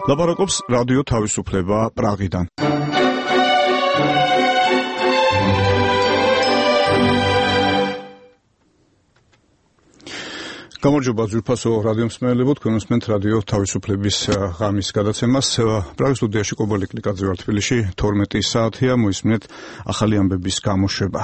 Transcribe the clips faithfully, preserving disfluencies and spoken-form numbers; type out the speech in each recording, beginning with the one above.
ლაპარაკობს რადიო თავისუფლება პრაღიდან. გამარჯობა ძვირფასო რადიო მსმენელებო, თქვენ უსმენთ რადიო თავისუფლების ღამის გადაცემას. პრაღის სტუდიაში კობალე კლიკაძე ვარ თბილისში, თორმეტი საათია, მოისმინეთ ახალი ამბების გამოშვება.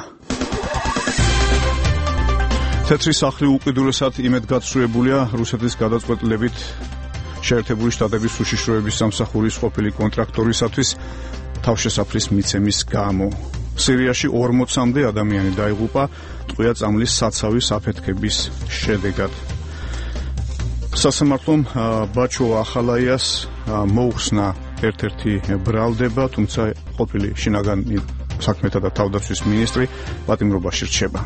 თეთრი სახლი უკიდურესად იმედგაცრუებულია რუსეთის გადაწყვეტილებით შეერთებული შტატების უშიშროების სამსახურის ყოფილი კონტრაქტორისათვის თავშესაფრის მიცემის გამო. სირიაში ორმოცამდე ადამიანი დაიღუპა ტყვია წამლის საცავის აფეთქების შედეგად. სასამართლომ ბაჩო ახალაიას მოუხსნა ერთ-ერთი ბრალდება, თუმცა ყოფილი შინაგანი საქმეთა და თავდაცვის მინისტრი პატიმრობაში რჩება.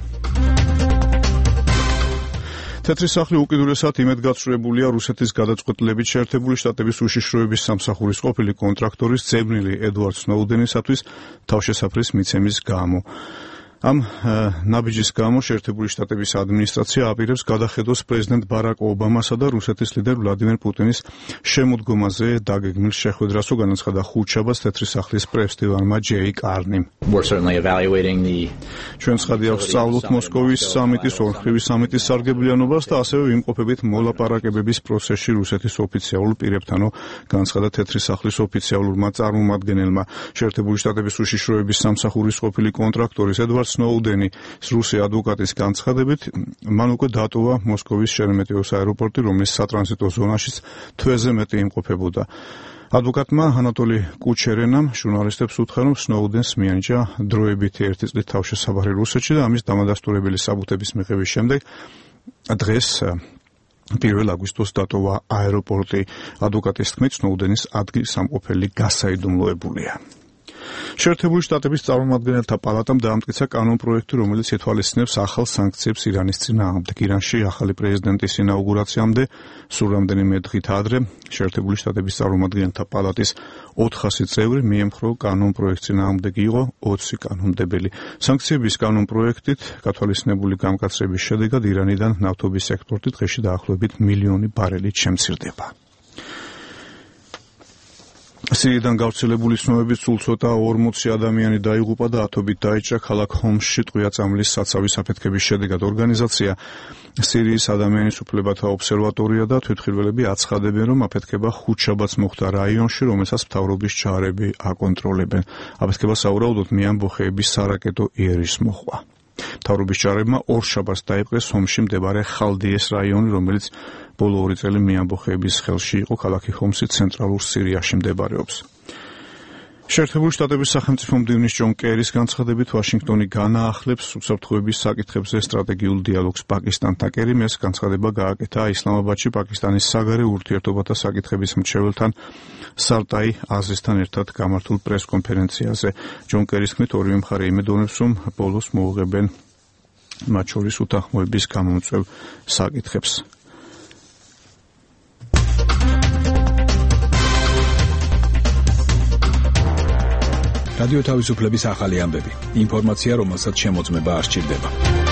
თეთრი სახლი უკიდურესად იმედგაცრუებულია რუსეთის გადაწყვეტილებით შეერთებული შტატების უშიშროების სამსახურის ყოფილი კონტრაქტორის ძებნილი ედვარდ სნოუდენისათვის თავშესაფრის მიცემის გამო. ამ ნაბიჯის გამო შეერთებული შტატების ადმინისტრაცია აპირებს გადახედოს პრეზიდენტ ბარაკ ობამასა და რუსეთის ლიდერ ვლადიმერ პუტინის შემოდგომაზე დაგეგმილ შეხვედრას, განაცხადა ხუთშაბათს თეთრი სახლის პრესდივანმა ჯეი კარნიმ. ჩვენ ცხადი აქვს სწავლოთ მოსკოვის სამიტის, ორმხრივი სამიტის სარგებლიანობას და ასევე ვიმყოფებით მოლაპარაკებების პროცესში რუსეთის ოფიციალურ პირებთანო, განაცხადა თეთრი სახლის ოფიციალურმა წარმომადგენელმა. შეერთებული შტატების უშიშროების სამსახურის ყოფილი კონტრაქტორის ედვარდ სნოუდენი რუსი ადვოკატის განცხადებით, მან უკვე დატოვა მოსკოვის შერემეტიევოს აეროპორტი, რომლის სატრანზიტო ზონაშიც თვეზე მეტი იმყოფებოდა. ადვოკატმა ანატოლი კუჩერენამ ჟურნალისტებს უთხრა, რომ სნოუდენს მიანიჭა დროებითი ერთი წლის თავშესაფარი რუსეთში და ამის დამადასტურებელი საბუთების მიღების შემდეგ დღეს პირველ აგვისტოს დატოვა აეროპორტი. ადვოკატის თქმით, სნოუდენის ადგილსამყოფელი გასაიდუმლოებულია. შეერთებული შტატების წარმომადგენელთა პალატამ დაამტკიცა კანონპროექტი, რომელიც ითვალისწინებს ახალ სანქციებს ირანის წინააღმდეგ. ირანში ახალი პრეზიდენტის ინაუგურაციამდე სულ რამდენიმე დღით ადრე შეერთებული შტატების წარმომადგენელთა პალატის ოთხასი წევრი მიემხრო კანონპროექტს, წინააღმდეგ იყო ოცი კანონმდებელი. სანქციების კანონპროექტით გათვალისწინებული გამკაცრების შედეგად ირანიდან ნავთობის ექსპორტი დღეში დაახლოებით მილიონი ბარელით შემცირდება. სირიიდან გავრცელებული ცნობებით სულ ცოტა ორმოცი ადამიანი დაიღუპა და ათობით დაიჭრა ქალაქ ჰომსში ტყვია წამლის საცავის აფეთქების შედეგად. ორგანიზაცია სირიის ადამიანის უფლებათა ობსერვატორია და თვითმხილველები აცხადებენ, რომ აფეთქება ხუთშაბათს მოხდა რაიონში, რომელსაც მთავრობის ჯარები აკონტროლებენ. აფეთქება საუბრალოდ მეამბოხეების სარაკეტო იერიშს მოჰყვა. მთავრობის ჯარებმა ორშაბათს დაიპყრეს ჰომსში მდებარე ხალდიეს რაიონი, რომელიც ბოლო ორი წელი მეამბოხეების ხელში იყო. ქალაქი ჰომსი ცენტრალურ სირიაში მდებარეობს. შეერთებული შტატების სახელმწიფო მდივნის ჯონ კერის განცხადებით, ვაშინგტონი განაახლებს უსაფრთხოების საკითხებზე სტრატეგიულ დიალოგს პაკისტანთან. კერიმ ეს განცხადება გააკეთა ისლამაბადში პაკისტანის საგარეო ურთიერთობათა საკითხების მრჩეველთან სარტაი აზიზთან ერთად გამართულ პრესკონფერენციაზე. ჯონ კერის თქმით, ორივე მხარე იმედოვნებს, რომ ბოლოს მოუღებენ მათ შორის უთანხმოების გამომწვევ საკითხებს. რადიო თავისუფლების ახალი ამბები. ინფორმაცია, რომელსაც შემოწმება არ სჭირდება.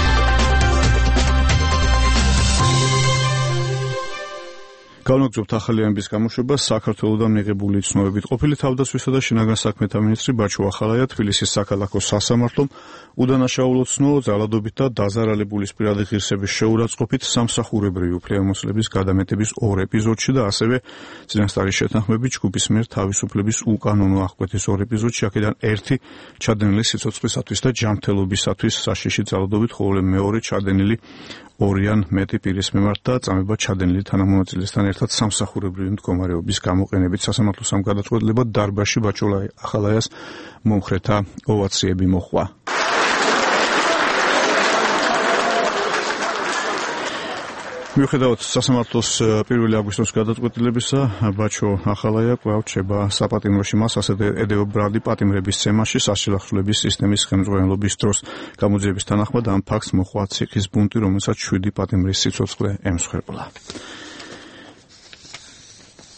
განვაგრძობთ ახალი ამბების გამოშვებას. საქართველოდან მიღებული ცნობებით ყოფილი თავდაცვისა და შინაგან საქმეთა მინისტრი ბაჩო ახალაია თბილისის საქალაქო სასამართლომ უდანაშაულო ცნო ძალადობით და დაზარალებულის პირადი ღირსების შეურაცხყოფით სამსახურებრივი უფლებამოსილების გადამეტების ორ ეპიზოდში და ასევე წინასწარი შეთანხმებით ჯგუფის მიერ თავისუფლების უკანონო აღკვეთის ორ ეპიზოდში, აქედან ერთი ჩადენილი სიცოცხლისათვის და ჯანმრთელობისათვის საშიში ძალადობით, ხოლო მეორე ჩადენილი ორიან მეტი პირის მიმართ და წამება ჩადენილი თანამონაწილესთან ერთად სამსახურებრივი მდგომარეობის გამოყენებით. სასამართლოს ამ გადაწყვეტილებად დარბაზში ბაჩო ახალაიას მომხრეთა ოვაციები მოჰყვა. მიუხედავად სასამართლოს პირველი აგვისტოს გადაწყვეტილებისა, ბაჩო ახალაია კვლავ რჩება საპატიმროში. მას ასე ედევა ბრალი პატიმრების ცემაში სასილახრულების სისტემის ხელმძღვანელობის დროს. გამოძიების თანახმად ამ ფაქტს მოჰყვა ციხის ბუნტი, რომელსაც შვიდი პატიმრის სიცოცხლე ემსხვერპლა.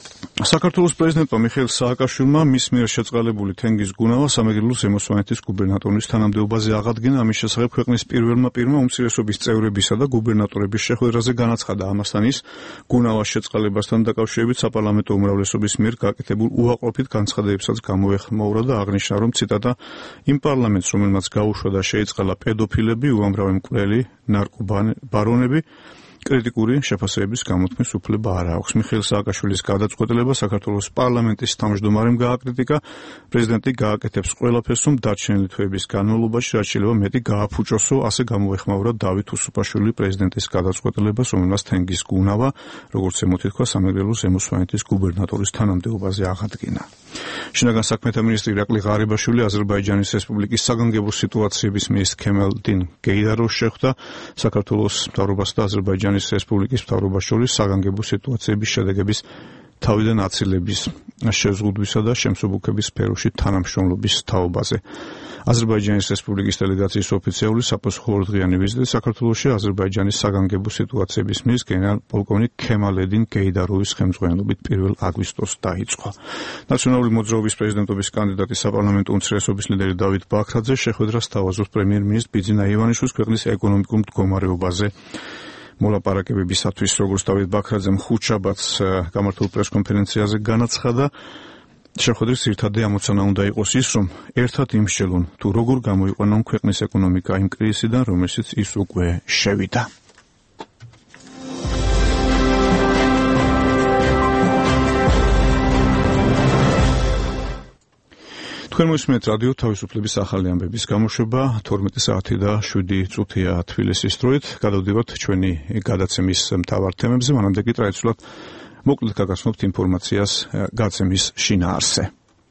საქართველოს პრეზიდენტმა მიხეილ სააკაშვილმა მის მიერ შეწყალებული თენგის გუნავა სამეგრელოს ზემო-სვანეთის გუბერნატორის თანამდებობაზე აღადგინა. ამის შესახებ ქვეყნის პირველმა პირმა უმცირესობის წევრებისა და გუბერნატორების შეხვედრაზე განაცხადა. ამასთან ის გუნავას შეწყალებასთან დაკავშირებით საპარლამენტო უმრავლესობის მიერ გაკეთებულ უაყოფით განცხადებებსაც გამოეხმაურა და აღნიშნა, რომ ციტატა იმ პარლამენტს, რომელმაც გაუშვა და შეიწყალა პედოფილები, უამრავი მკვლელი, ნარკობარონები, კრიტიკური შეფასებების გამოთქმის უფლება არ აქვს. მიხეილ სააკაშვილის გადაწყვეტილება საქართველოს პარლამენტის თავმჯდომარემ გააკრიტიკა. პრეზიდენტი გააკეთებს ყველაფერს, რომ დარჩენილი თვეების განმავლობაში რაც შეიძლება მეტი გააფუჭოსო, ასე გამოეხმაურა დავით უსუპაშვილი პრეზიდენტის გადაწყვეტილებას, რომელმაც თენგის გუნავა, როგორც ემოთითქვა, სამეგრელოს ზემო-სვანეთის გუბერნატორის თანამდებობაზე აღადგინა. შინაგან საქმეთა მინისტრი ირაკლი ღარიბაშვილი აზერბაიჯანის რესპუბლიკის საგანგებო სიტუაციების მინისტრ ქემალდინ გეიდაროვს შეხვდა. საქართველოს მთავრობასა და აზერბაიჯანის რესპუბლიკის მთავრობას შორის საგანგებო სიტუაციების შედეგების თავიდან აცილების შეზღუდვისა და შემსუბუქების სფეროში თანამშრომლობის თაობაზე. აზერბაიჯანის რესპუბლიკის დელეგაციის ოფიციალური საპასუხოորդღიანი ვიზიტი საქართველოში აზერბაიჯანის საგანგებო სიტუაციების მინისტრ გენერალ-პოლკოვნიკ ქემალედინ გეიდაროვის ხელმძღვანელობით პირველ აგვისტოს დაიწყო. ნაციონალური მოძრაობის პრეზიდენტობის კანდიდატი საპარლამენტო უმცირესობის ლიდერი დავით ბაქრაძე შეხვედრას თავაზობს პრემიერ-მინისტრ ბიძინა ივანიშვილის ქვეყნის ეკონომიკურ მდგომარეობაზე. მოლაპარაკებებისათვის, როგორც დავით ბაქრაძემ ხუთშაბათს გამართულ პრესკონფერენციაზე განაცხადა, შეხვედრის ძირითადი ამოცანა უნდა იყოს ის, რომ ერთად იმსჯელონ, თუ როგორ გამოიყვანონ ქვეყნის ეკონომიკა იმ კრიზისიდან, რომელშიც ის უკვე შევიდა. თქვენ მოსმენთ რადიო თავისუფლების ახალი ამბების გამოშვება თორმეტი საათი და შვიდი წუთია თბილისის დროით. გადავდივართ ჩვენი გადაცემის მთავარ თემებზე, მანამდე კი ტრადიციულად მოკლედ გაგაცნობთ ინფორმაციას გაცემის შინაარსზე.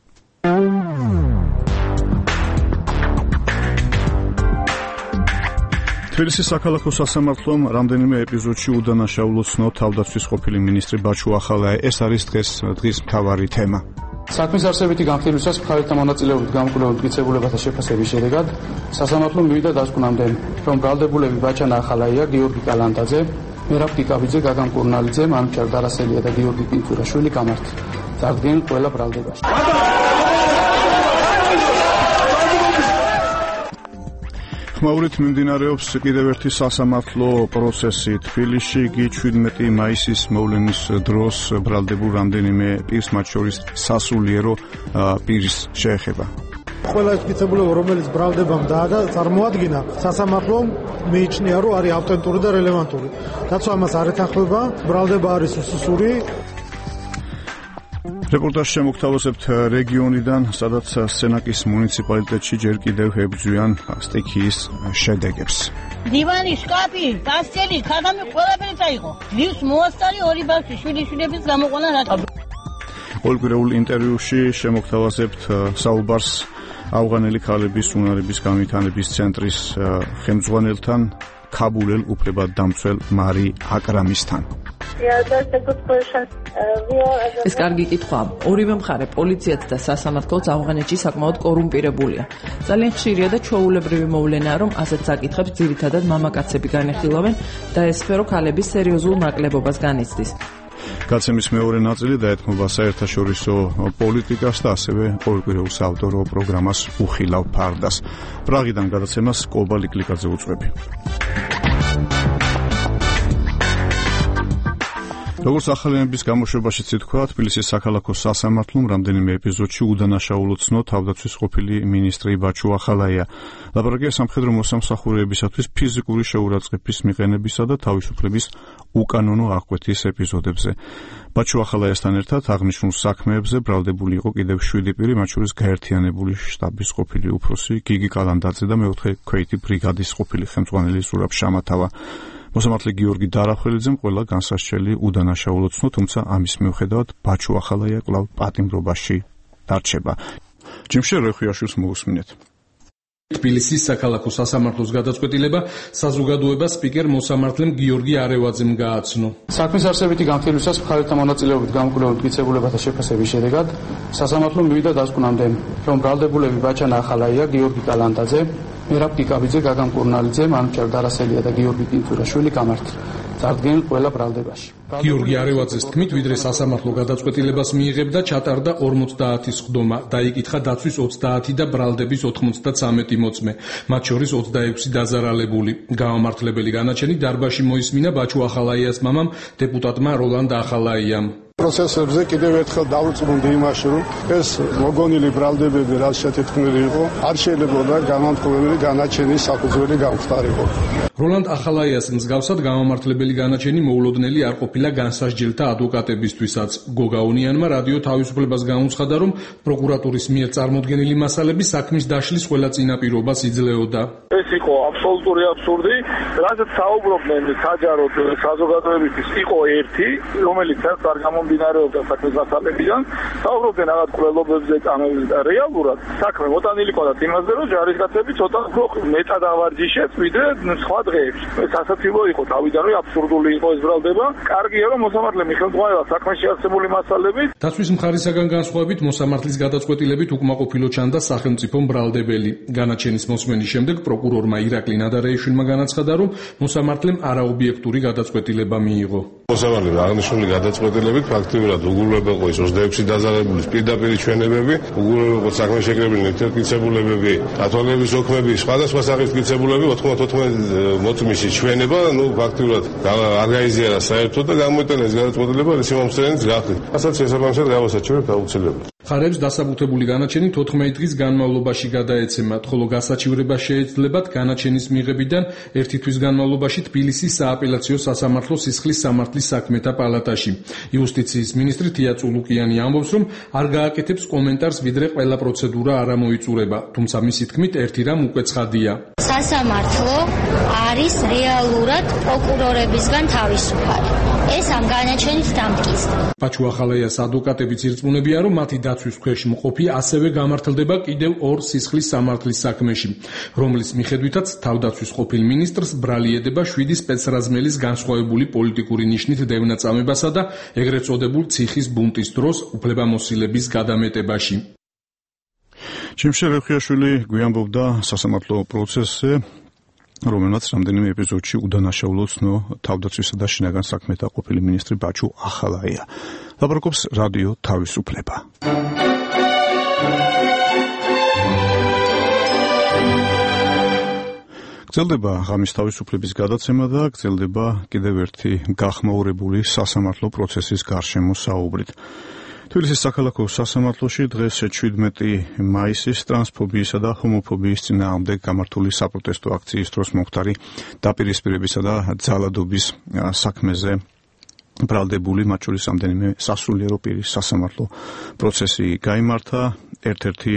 თბილისის საქალაქო სასამართლომ რამდენიმე ეპიზოდში უდანაშაულო თავდაცვის ყოფილი მინისტრი ბაჩუ ახალაია. ეს არის დღეს დღის მთავარი თემა. საქმის არსებითი განხილვისას მხარეთა მონაწილეობით გამკვლევ მტკიცებულებათა შეფასების შედეგად სასამართლომ მივიდა დასკვნამდე, რომ ბრალდებულები ბაჩანა ახალაია, გიორგი კალანდაძე, მერაბ კიკაბიძე, გაგამ კურნალიძე, მანუჩარ დარასელია და გიორგი პინტურაშვილი გამართ. წარდგნენ ყველა ბრალდებაში. ხმაურით მიმდინარეობს კიდევ ერთი სასამართლო პროცესი თბილისში. იგი შვიდმეტი მაისის მოვლენის დროს ბრალდებულ რამდენიმე პირს, მათ შორის სასულიერო პირს შეეხება. ყველა ეს მტკიცებულება, რომელიც ბრალდებამ დაადა, წარმოადგინა სასამართლომ მიიჩნია, რომ არის ავტენტური და რელევანტური. რაც ამას არ ეთანხმება, ბრალდება არის უსუსური. რეპორტაჟს შემოგთავაზებთ რეგიონიდან, სადაც სენაკის მუნიციპალიტეტში ჯერ კიდევ ებრძვიან სტიქიის შედეგებს. დივანი, შკაფი, გასწელი, ქაღალდი ყველაფერი წაიღო. ლის მოასწარი ორი ბავშვი, შვილი-შვილების გამოყვანა რატო? ოლკვირეულ ინტერვიუში შემოგთავაზებთ საუბარს ავღანელი ქალების უნარების განვითარების ცენტრის ხელმძღვანელთან, ქაბულელ უფლებადდამცველ მარი აკრამისთან. ეს კარგი კითხვაა. ორივე მხარე, პოლიციაც და სასამართლოც ავღანეთში საკმაოდ კორუმპირებულია. ძალიან ხშირია და ჩვეულებრივი მოვლენაა, რომ ასეთ საკითხებს ძირითადად მამაკაცები განეხილავენ და ეს სფერო ქალების სერიოზულ ნაკლებობას განიცდის. გაცემის მეორე ნაწილი დაეთმობა საერთაშორისო პოლიტიკას და ასევე ყოველკვირეულ საავტორო პროგრამას უხილავ ფარდას. პრაღიდან გადაცემას კობა ლიკლიკაძე უწევი. როგორც ახალი ამბების გამოშვებაშიც ითქვა, თბილისის საქალაქო სასამართლომ რამდენიმე ეპიზოდში უდანაშაულო ცნო თავდაცვის ყოფილი მინისტრი ბაჩუ ახალაია. ლაპარაკია სამხედრო მოსამსახურეებისათვის ფიზიკური შეურაცხყოფის მიყენებისა და თავისუფლების უკანონო აღკვეთის ეპიზოდებზე. ბაჩუ ახალაიასთან ერთად აღნიშნულ საქმეებზე ბრალდებული იყო კიდევ შვიდი პირი, მათ შორის გაერთიანებული შტაბის ყოფილი უფროსი გიგი კალანდაძე და მეოთხე ქვეითი ბრიგადის ყოფილი ხელმძღვანელი ზურაბ შამათავა. მოსამართლე გიორგი დარახველიძემ ყველა განსასჯელი უდანაშაულო ცნო, თუმცა ამის მიუხედავად ბაჩუ ახალაია კვლავ პატიმრობაში დარჩება. ჯიმშე რეხვიაშვილს მოусმინეთ. თბილისის საქალაქო სასამართლოს გადაწყვეტილება საზოგადოებას სპიკერ მოსამართლემ გიორგი არევაძემ გააცნო. საქმის არსებითი განხილვისას მხარეთა მონაწილეობით გამკვლევ მტკიცებულებათა შეფასების შედეგად სასამართლომ მივიდა დასკვნამდე, რომ ბრალდებულები ბაჩანა ახალაია, გიორგი კალანდაძე, მერაბ კიკაბიძე, გაგამ კურნალიძე, მანუჩარ დარასელია და გიორგი პინტურაშვილი გამართ. წარდგენილ ყველა ბრალდებაში. გიორგი არევაძის თქმით, ვიდრე სასამართლო გადაწყვეტილებას მიიღებდა, ჩატარდა ორმოცდაათი სხდომა, დაიკითხა დაცვის ოცდაათი და ბრალდების ოთხმოცდათვრამეტი მოწმე, მათ შორის ოცდაექვსი დაზარალებული. გამომართლებელი განაჩენი დარბაზში მოისმინა ბაჩუ ახალაიას მამამ, დეპუტატმა როლანდ ახალაიამ. პროცესებზე კიდევ ერთხელ დავუწმუნდი იმაში, რომ ეს მოგონილი ბრალდებები რაც შეთქმული იყო, არ შეიძლებოდა განმარტოვებელი განაჩენის საფუძველი გამხდარიყო. როლანდ ახალაიას მსგავსად გამომართლებელი განაჩენი მოულოდნელი არ ყოფილა განსასჯელთა ადვოკატებისთვისაც. გოგაუნიანმა რადიო თავისუფლებას გამოცხადა, რომ პროკურატურის მიერ წარმოდგენილი მასალები საქმის დაშლის ყველა წინაპირობას იძლეოდა. ეს იყო აბსოლუტური აბსურდი, რასაც საუბრობდნენ საჯაროდ საზოგადოებისთვის იყო ერთი, რომელიც არ გამომდინარეობდა საქმის მასალებიდან, საუბრობდნენ რაღაც კვლელობებზე, წამებზე და რეალურად საქმე მოტანილი ყავდათ იმაზე, რომ ჯარისკაცები ცოტა უფრო მეტად ავარჯიშეს, ვიდრე სხვა დღეებში. ეს ასაცილო იყო თავიდან, რომ აბსურდული იყო ეს ბრალდება. კარგია, რომ მოსამართლე მიხელთმოევა საქმეში არსებული მასალებით. დაცვის მხარისაგან განსხვავებით, მოსამართლის გადაწყვეტილებით უკმაყოფილო ჩანდა სახელმწიფო ბრალდებელი. განაჩენის მოსმენის შემდეგ პროკურორმა ირაკლი ნადარეიშვილმა განაცხადა, რომ მოსამართლემ არაობიექტური გადაწყვეტილება მიიღო. მოსამართლემ აღნიშნული გადაწყვეტილებით ფაქტიურად უგულებელყო ის ოცდაექვსი დაზარალებულის პირდაპირი ჩვენებები, უგულებელყო საქმეში შეკრებილი ნივთიერკიცებულები, დათვალიერების ოქმები, სხვადასხვა სახის კიცებულები ოთხმოცდაოთხმეტი მოწმის ჩვენება, ну ფაქტიურად არ გაიზიარა საერთოდ და გამოიტანა ეს გადაწყვეტილება სიმამსწრენის გახდით. რასაც შესაბამისად გავასაჩივრებ აუცილებლად. ხარებს დასაბუთებული განაჩენი თოთხმეტი დღის განმავლობაში გადაეცემათ, ხოლო გასაჩივრება შეეძლებათ განაჩენის მიღებიდან ერთი თვის განმავლობაში თბილისის სააპელაციო სასამართლო სისხლის სამართლის საქმეთა პალატაში. იუსტიციის მინისტრი თია წულუკიანი ამბობს, რომ არ გააკეთებს კომენტარს, ვიდრე ყველა პროცედურა არ ამოიწურება, თუმცა მისი თქმით ერთი რამ უკვე ცხადია. სასამართლო არის რეალურად პროკურორებისგან თავისუფალი. ეს ამ განაჩენით დამტკიცდა. ბაჩუ ახალაიას ადვოკატები ძირწმუნებია, რომ მათი დაცვის ქვეშ მყოფი ასევე გამართლდება კიდევ ორ სისხლის სამართლის საქმეში, რომლის მიხედვითაც თავდაცვის ყოფილ მინისტრს ბრალი ედება შვიდი სპეცრაზმელის განსხვავებული პოლიტიკური ნიშნით დევნაწამებასა და ეგრეთ წოდებულ ციხის ბუნტის დროს უფლებამოსილების გადამეტებაში. ჩიმშე რეხიაშვილი გვიამბობდა სასამართლო პროცესზე, რომელმაც რამდენიმე ეპიზოდში უდანაშაულო ცნო თავდაცვისა და შინაგან საქმეთა ყოფილი მინისტრი ბაჩუ ახალაია. ლაპარაკობს რადიო თავისუფლება. გრძელდება ღამის თავისუფლების გადაცემა და გრძელდება კიდევ ერთი გახმაურებული სასამართლო პროცესის გარშემო საუბრით. თბილისის საქალაქო სასამართლოში დღეს შვიდმეტი მაისის ტრანსფობიისა და ჰომოფობიის წინააღმდეგ გამართული საპროტესტო აქციის დროს მომხდარი დაპირისპირებისა და ძალადობის საქმეზე ბრალდებული, მათ შორის რამდენიმე სასულიერო პირის სასამართლო პროცესი გაიმართა. ერთ-ერთი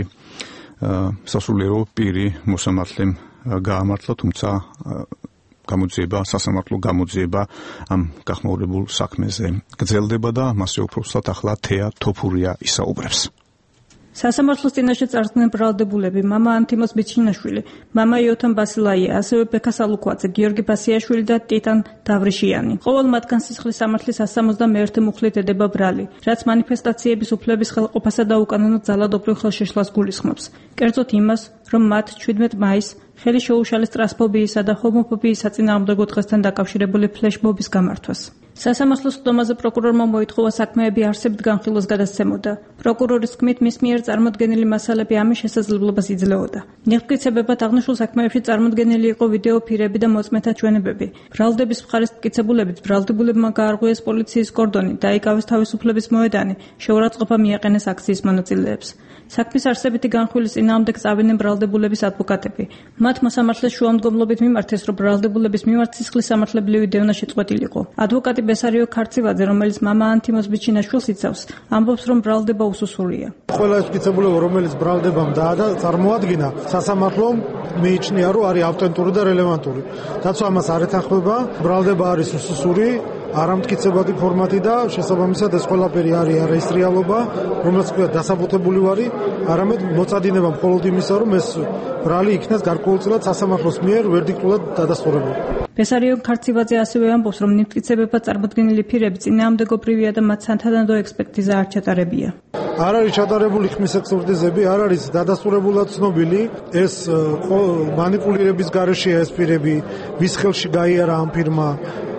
სასულიერო პირი მოსამართლემ გაამართლა, თუმცა გამოძიება, სასამართლო გამოძიება ამ გახმაურებულ საქმეზე გრძელდება და მასზე უბრალოდ ახლა თეა თოფურია ისაუბრებს. სასამართლოს წინაშე წარდგნენ ბრალდებულები მამა ანთიმოს ბიჩინაშვილი, მამა იოთან ბასილაია, ასევე ბექა სალუკვაძე, გიორგი ბასიაშვილი და ტიტან დავრიშიანი. ყოველ მათგან სისხლის სამართლის one hundred one მუხლით ედება ბრალი, რაც მანიფესტაციების უფლების ხელყოფასა და უკანონო ძალადობრივ ხელშეშლას გულისხმობს. კერძოდ იმას, რომ მათ შვიდმეტი მაისს ხელი შეუშალეს ტრანსფობიისა და ჰომოფობიის საწინააღმდეგო დღესთან დაკავშირებული ფლეშმობის გამართვას. სასამართლოს სხდომაზე პროკურორმა მოითხოვა საქმეები არსებით განხილვას გადასცემოდა. პროკურორის თქმით, მის მიერ წარმოდგენილი მასალები ამის შესაძლებლობას იძლეოდა. ნიღბგიცებებად აღნიშნულ საქმეებში წარმოდგენილი იყო ვიდეო ფირები და მოწმეთა ჩვენებები. ბრალდების მხარეს მტკიცებულებით ბრალდებულებმა გაარღვიეს პოლიციის კორდონი, დაიკავეს თავისუფლების მოედანი, შეურაცხყოფა მიაყენეს აქციის მონაწილეებს. საქმის არსებითი განხილვის წინააღმდეგ წავიდნენ ბრალდებულების ადვოკატები. მათ მოსამართლეს შუამდგომლობით მიმართეს, რომ ბრალდებულების მიმართ სისხლის სამართლებრივი დევნა შეწყვეტილიყო. ადვოკატი ბესარიო ქარცივაძე, რომელიც მამა ანთიმოს ბიჩინაშვილს იცავს, ამბობს, რომ ბრალდება უსუსურია. ყველა ეს მტკიცებულება, რომელიც ბრალდებამ დაადა, წარმოადგინა სასამართლომ მიიჩნია, რომ არის ავტენტური და რელევანტური. დაცვა ამას არ ეთანხმება, ბრალდება არის უსუსური, არამტკიცებადი ფორმატი და შესაბამისად ეს ყველაფერი არის არაისრიალობა, რომელსაც ქვია დასაბუთებული ვარი, არამედ მოწადინება მხოლოდ იმისა, რომ ეს ბრალი იქნას გარკვეულწილად სასამართლოს მიერ ვერდიქტულად დადასტურებული. ბესარიო ქარცივაძე ასევე ამბობს, რომ ნივთკიცებებად წარმოდგენილი ფირები წინააღმდეგობრივია და მათ სათანადო ექსპერტიზა არ ჩატარებია. არ არის ჩატარებული ხმის ექსპერტიზები, არ არის დადასტურებულად ცნობილი ეს მანიპულირების გარეშეა ეს ფირები, ვის ხელში გაიარა ამ ფირმა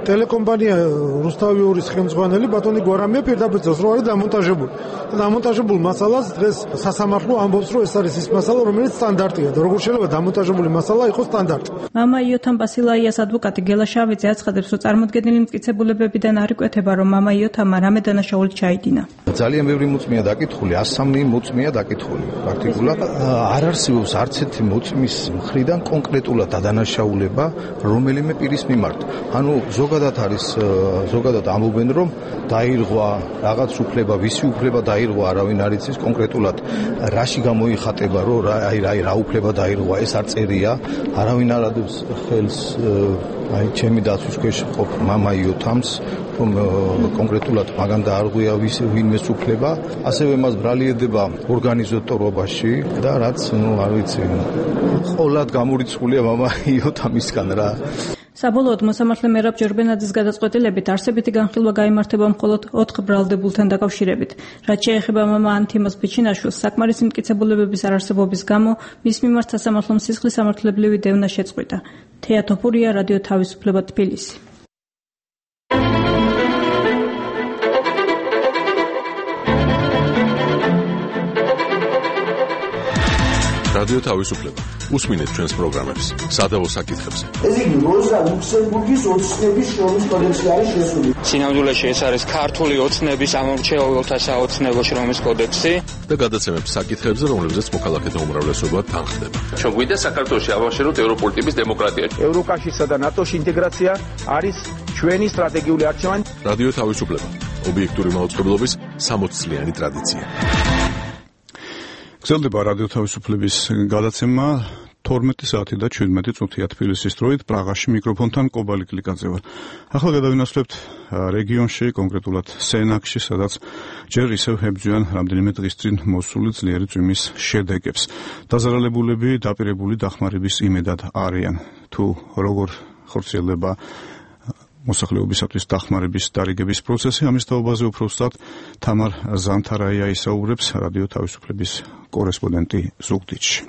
ტელეკომპანია რუსთავიურის ხელმძღვანელი ბატონი გვარამია პირდაპირ წელს რო არის დამონტაჟებული. და დამონტაჟებულ მასალას დღეს სასამართლო ამბობს, რომ ეს არის ის მასალა, რომელიც სტანდარტია და როგორ შეიძლება დამონტაჟებული მასალა იყოს სტანდარტი. მამა იოთამ ბასილაიას ადვოკატი გელა შავიძე აცხადებს, რომ წარმოდგენილი მტკიცებულებებიდან არ იკვეთება, რომ მამა იოთამმა რამე დანაშაული ჩაიდინა. ძალიან ბევრი მოწმეა დაკითხული, ას სამი მოწმეა დაკითხული. პრაქტიკულად არ არსებობს არც ერთი მოწმის მხრიდან კონკრეტულად დადანაშაულება რომელიმე პირის მიმართ. ანუ ზოგადად არის ზოგადად ამბობენ, რომ დაირღვა რაღაც უფლება, ვისი უფლება დაირღვა, არავინ არ იცის კონკრეტულად რაში გამოიხატება, რომ აი აი რა უფლება დაირღვა, ეს არ წერია, არავინ არ ადებს ხელს აი ჩემი დაცვის ქვეშ ყოფ მამა იოთამს, რომ კონკრეტულად მაგან დაარღვია ვის ვინმეს უფლება, ასევე მას ბრალიერდება ორგანიზატორობაში და რაც ნუ არ ვიცი, ყოლად გამორიცხულია მამა იოთამისგან რა. საბოლოოდ მოსამართლე მერაბ ჯერბენაძის გადაწყვეტილებით არსებითი განხილვა გაიმართება მხოლოდ ოთხ ბრალდებულთან დაკავშირებით. რაც შეეხება მამა ანთიმოზ ბიჩინაშვილს, საკმარისი მტკიცებულებების არარსებობის გამო მის მიმართ სასამართლომ სისხლის სამართლებრივი დევნა შეწყვიტა. თეა თოფურია, რადიო თავისუფლება, თბილისი. რადიო თავისუფლება. უსმინეთ ჩვენს პროგრამებს. სადავო საკითხებზე. ეს იგი როზა ლუქსემბურგის ოცნების შრომის კოდექსი არის შესული. სინამდვილეში ეს არის ქართული ოცნების ამომრჩეველთა საოცნებო შრომის კოდექსი და გადაცემებს საკითხებზე, რომლებზეც მოქალაქეთა უმრავლესობა თანხდება. ჩვენ გვინდა საქართველოში ავაშენოთ ევროპული ტიპის დემოკრატია. ევროკავშირსა და ნატოში ინტეგრაცია არის ჩვენი სტრატეგიული არჩევანი. რადიო თავისუფლება. ობიექტური მაუწყებლობის სამოც წლიანი ტრადიცია. გრძელდება რადიო თავისუფლების გადაცემა თორმეტი საათი და შვიდმეტი წუთია თბილისის დროით. პრაღაში მიკროფონთან კობალი კლიკაძე ვარ. ახლა გადავინაცვლებთ რეგიონში, კონკრეტულად სენაკში, სადაც ჯერ ისევ ებრძვიან რამდენიმე დღის წინ მოსული ძლიერი წვიმის შედეგებს. დაზარალებულები დაპირებული დახმარების იმედად არიან. თუ როგორ ხორციელდება მოსახლეობისათვის დახმარების დარიგების პროცესი, ამის თაობაზე უფრო სწორად თამარ ზანთარაია ისაუბრებს, რადიო თავისუფლების კორესპონდენტი ზუგდიდში.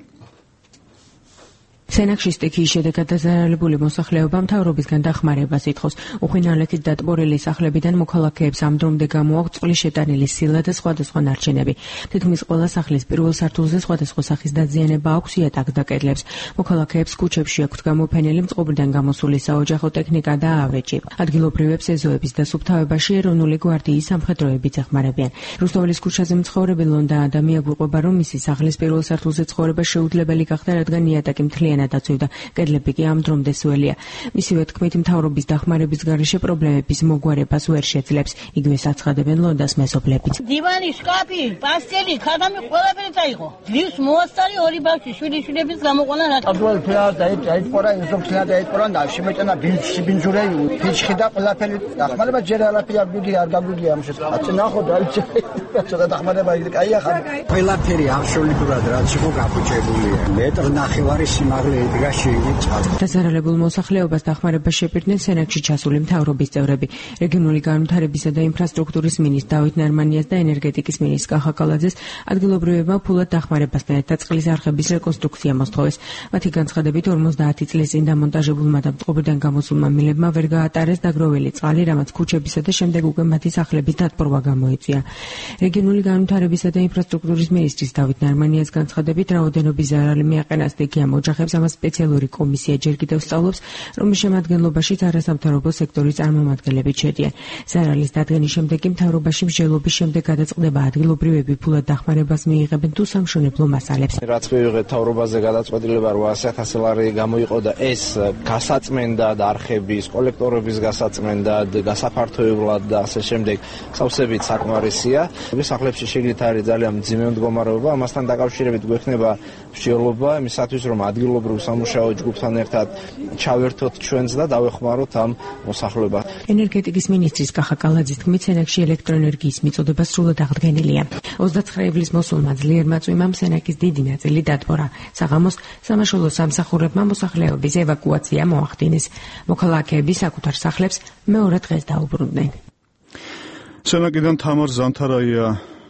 სენაკში სტიქიის შედეგად დაზარალებული მოსახლეობა მთავრობისგან დახმარებას ითხოვს. უხვინალეთის დატბორილი სახლებიდან მოქალაქეებს ამ დრომდე გამოაქვთ წყლის შეტანილი სილა და სხვადასხვა ნარჩენები. თითქმის ყველა სახლის პირველ სართულზე სხვადასხვა სახის დაზიანება აქვს იატაკს და კედლებს. მოქალაქეებს ქუჩებში აქვთ გამოფენილი მწყობრიდან გამოსული საოჯახო ტექნიკა და ავეჯი. ადგილობრივებს ეზოების დასუფთავებაში ეროვნული გვარდიის სამხედროებიც ეხმარებიან. რუსთაველის ქუჩაზე მცხოვრები ლონდა ადამია გვიყვება, რომ მისი სახლის პირველ სართულზე ცხოვრება შეუძლებელი გახდა, რადგან იატაკი მთლიანად დაცვიდა, კედლები კი ამ დრომდე სველია. მისივე თქმით, მთავრობის დახმარების გარეშე პრობლემების მოგვარებას ვერ შეძლებს. იგივე აცხადებენ ლონდას მეზობლებიც. დივანი, შკაფი, პასტელი, ქადამი ყველაფერი წაიღო. ძლივს მოასწარი ორი ბავშვი, შვილი-შვილების გამოყვანა რა. აბდულ ფლად დაიწყორა, ისო ფლად დაიწყორა და შემეჭანა ბინჯი ბინჯურე, ფიჩხი და ყველაფერი. დახმარება ჯერ არაფერი არ გიგია, არ გაგვიგია ამ შესაძლოა. აწ ნახო და ცოტა დახმარება იგი კაია ხარ. ყველაფერი აბსოლუტურად რაც იყო გაფუჭებულია. მეტრ ნახევარი სიმაღლე დაზარალებულ მოსახლეობას დახმარებას შეპირდნენ სენაკში ჩასული მთავრობის წევრები. რეგიონული განვითარებისა და ინფრასტრუქტურის მინისტრ დავით ნარმანიას და ენერგეტიკის მინისტრ კახა კალაძეს ადგილობრივებმა ფულად დახმარებასთან ერთად წყლის არხების რეკონსტრუქცია მოსთხოვეს. მათი განცხადებით ორმოცდაათი წლის წინ დამონტაჟებულმა და მწყობრიდან გამოსულმა მილებმა ვერ გაატარეს დაგროვილი წყალი, რამაც ქუჩებისა და შემდეგ უკვე მათი სახლების დატბორვა გამოიწვია. რეგიონული განვითარებისა და ინფრასტრუქტურის მინისტრის დავით ნარმანიას განცხადებით, რაოდენობის ზარალი მიაყენა სტიქიამ ოჯახებს, ამას სპეციალური კომისია ჯერ კიდევ სწავლობს, რომლის შემადგენლობაშიც არასამთავრობო სექტორის წარმომადგენლები შედიან. ზარალის დადგენის შემდეგ კი მთავრობაში მსჯელობის შემდეგ გადაწყდება ადგილობრივები ფულად დახმარებას მიიღებენ თუ სამშენებლო მასალებს. რაც მივიღეთ მთავრობაზე გადაწყვეტილება რვაასი ათასი ლარი გამოიყო და ეს გასაწმენდად არხების, კოლექტორების გასაწმენდად, გასაფართოებლად და ასე შემდეგ სავსებით საკმარისია. სახლებში შეგიძლიათ არის ძალიან მძიმე მდგომარეობა, ამასთან დაკავშირებით გვექნება მსჯელობა იმისათვის, რომ ადგილობრივ სამუშაო ჯგუფთან ერთად ჩავერთოთ ჩვენს და დავეხმაროთ ამ მოსახლეობას. ენერგეტიკის მინისტრის კახა კალაძის თქმით, სენაკში ელექტროენერგიის მიწოდება სრულად აღდგენილია. ოცდაცხრე ივლის მოსულმა ძლიერმა წვიმამ სენაკის დიდი ნაწილი დატბორა. საღამოს სამაშველო სამსახურებმა მოსახლეობის ევაკუაცია მოახდინეს. მოქალაქეები საკუთარ სახლებს მეორე დღეს დაუბრუნდნენ. სენაკიდან თამარ ზანთარაია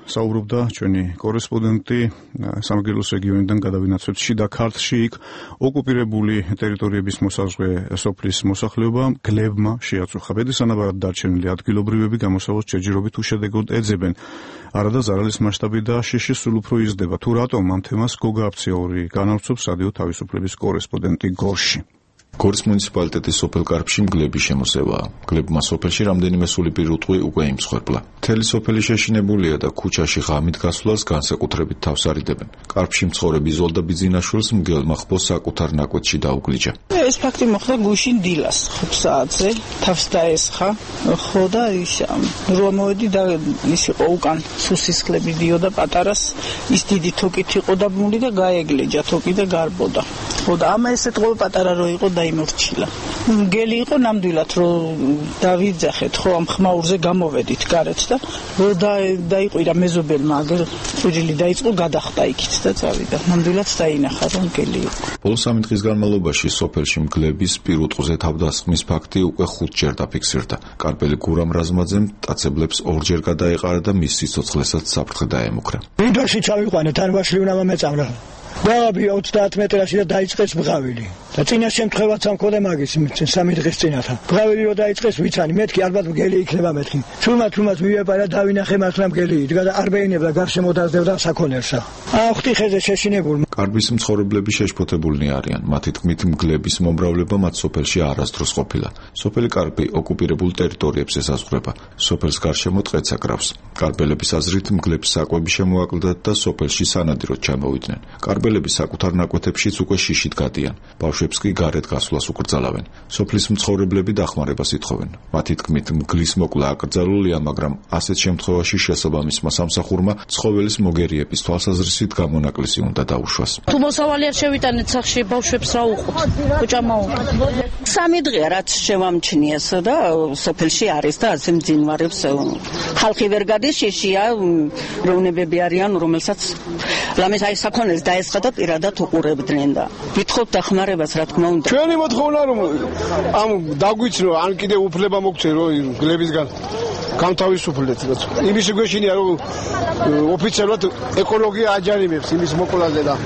საუბრობდა ჩვენი კორესპონდენტი სამგელოს რეგიონიდან გადავინაცვლეთ შიდა ქართლში, იქ ოკუპირებული ტერიტორიების მოსაზღვრე სოფლის მოსახლეობა გლებმა შეაწუხა. ბედისანაბარად დარჩენილი ადგილობრივები გამოსავალს ჯერჯერობით უშედეგოდ ეძებენ. არადა ზარალის მასშტაბი და შიში სულ უფრო იზრდება. თუ რატომ ამ თემას გოგა აფცეორი განავრცობს რადიო თავისუფლების კორესპონდენტი გორში. გორის მუნიციპალიტეტის სოფელ კარფში მგლების შემოსევაა. გლებმა სოფელში რამდენიმე სული პირუტყვი უკვე იმსხვერპლა. მთელი სოფელი შეშინებულია და ქუჩაში ღამით გასვლას განსაკუთრებით თავს არიდებენ. კარფში მცხოვრები ზოლდა ბიძინაშვილს მგელმა ხბოს საკუთარ ნაკვეთში დაუგლიჯა. ეს ფაქტი მოხდა გუშინ დილას ხუთ საათზე, თავს დაესხა, ხო და ის რომ მოვედი და ის იყო უკან სუსისხლები დიოდა პატარას, ის დიდი თოკით იყო დაბმული და გაეგლეჯა თოკი და გარბოდა. ხო და ამა ესეთ ყო პატარა რო იყო დაიმორჩილა. მგელი იყო ნამდვილად რომ დავიძახეთ, ხო ამ ხმაურზე გამოვედით გარეთ და რო დაიყვირა მეზობელმა აგერ წვრილი დაიწყო გადახტა იქით და წავიდა. ნამდვილად დაინახა რომ მგელი იყო. ბოლო სამი დღის განმავლობაში სოფელში მგლების პირუტყვზე თავდასხმის ფაქტი უკვე ხუთჯერ დაფიქსირდა. კარბელი გურამ რაზმაძემ მტაცებლებს ორჯერ გადაეყარა და მის სიცოცხლესაც საფრთხე დაემუქრა. მინდორში ჩავიყვანე, თან ვაშლი უნდა მომეწამლა. დავაბია ოცდაათ მეტრაში და დაიწყეს ბღავილი. და წინა შემთხვევაც ამ ქოდა მაგის სამი დღის წინათა. ბღავილი რო დაიწყეს ვიცანი, მეთქი ალბათ მგელი იქნება მეთქი. თულმა თულმაც მივეპარა დავინახე მართლა მგელი იდგა და არ ბეინებდა გარშემო მოძდევდა საქონელსა. აა ხთი ხეზე შეშინებული. კარბის მცხოვრებლები შეშფოთებულნი არიან. მათი თქმით მგლების მომრავლება მათ სოფელში არასდროს ყოფილა. სოფელი კარბი ოკუპირებულ ტერიტორიებს ესაზღვრება. სოფელს გარშემო ტყეც აკრავს. კარბელების აზრით მგლებს საკვები შემოაკლდათ და სოფელში სანადიროდ ჩამოვიდნენ. კარბელები საკუთარ ნაკვეთებშიც უკვე შიშით გადიან. ბავშვებს კი გარეთ გასვლას უკრძალავენ. სოფლის მცხოვრებლები დახმარებას ითხოვენ. მათი თქმით მგლის მოკლა აკრძალულია, მაგრამ ასეთ შემთხვევაში შესაბამისმა სამსახურმა ცხოველის მოგერიების თვალსაზრისით გამონაკლისი უნდა დაუშვას. თუ მოსავალი არ შევიტანეთ სახში ბავშვებს რა უყოთ? კუჭა მოუყოთ. სამი დღეა რაც შევამჩნიეს და სოფელში არის და ასე მძინვარებს ხალხი ვერ გადის, შეშია როვნებები არიან, რომელსაც ლამეს აი საქონელს დაესხა და პირადად უყურებდნენ და ვითხოვთ დახმარებას რა თქმა უნდა. ჩვენი მოთხოვნა რომ ამ დაგვიცნო, ან კიდე უფლება მოგცე რომ გლებისგან გამთავისუფლდეთ. იმის გვეშინია რომ ოფიციალურად ეკოლოგია აჯანიმებს იმის მოკვლაზე და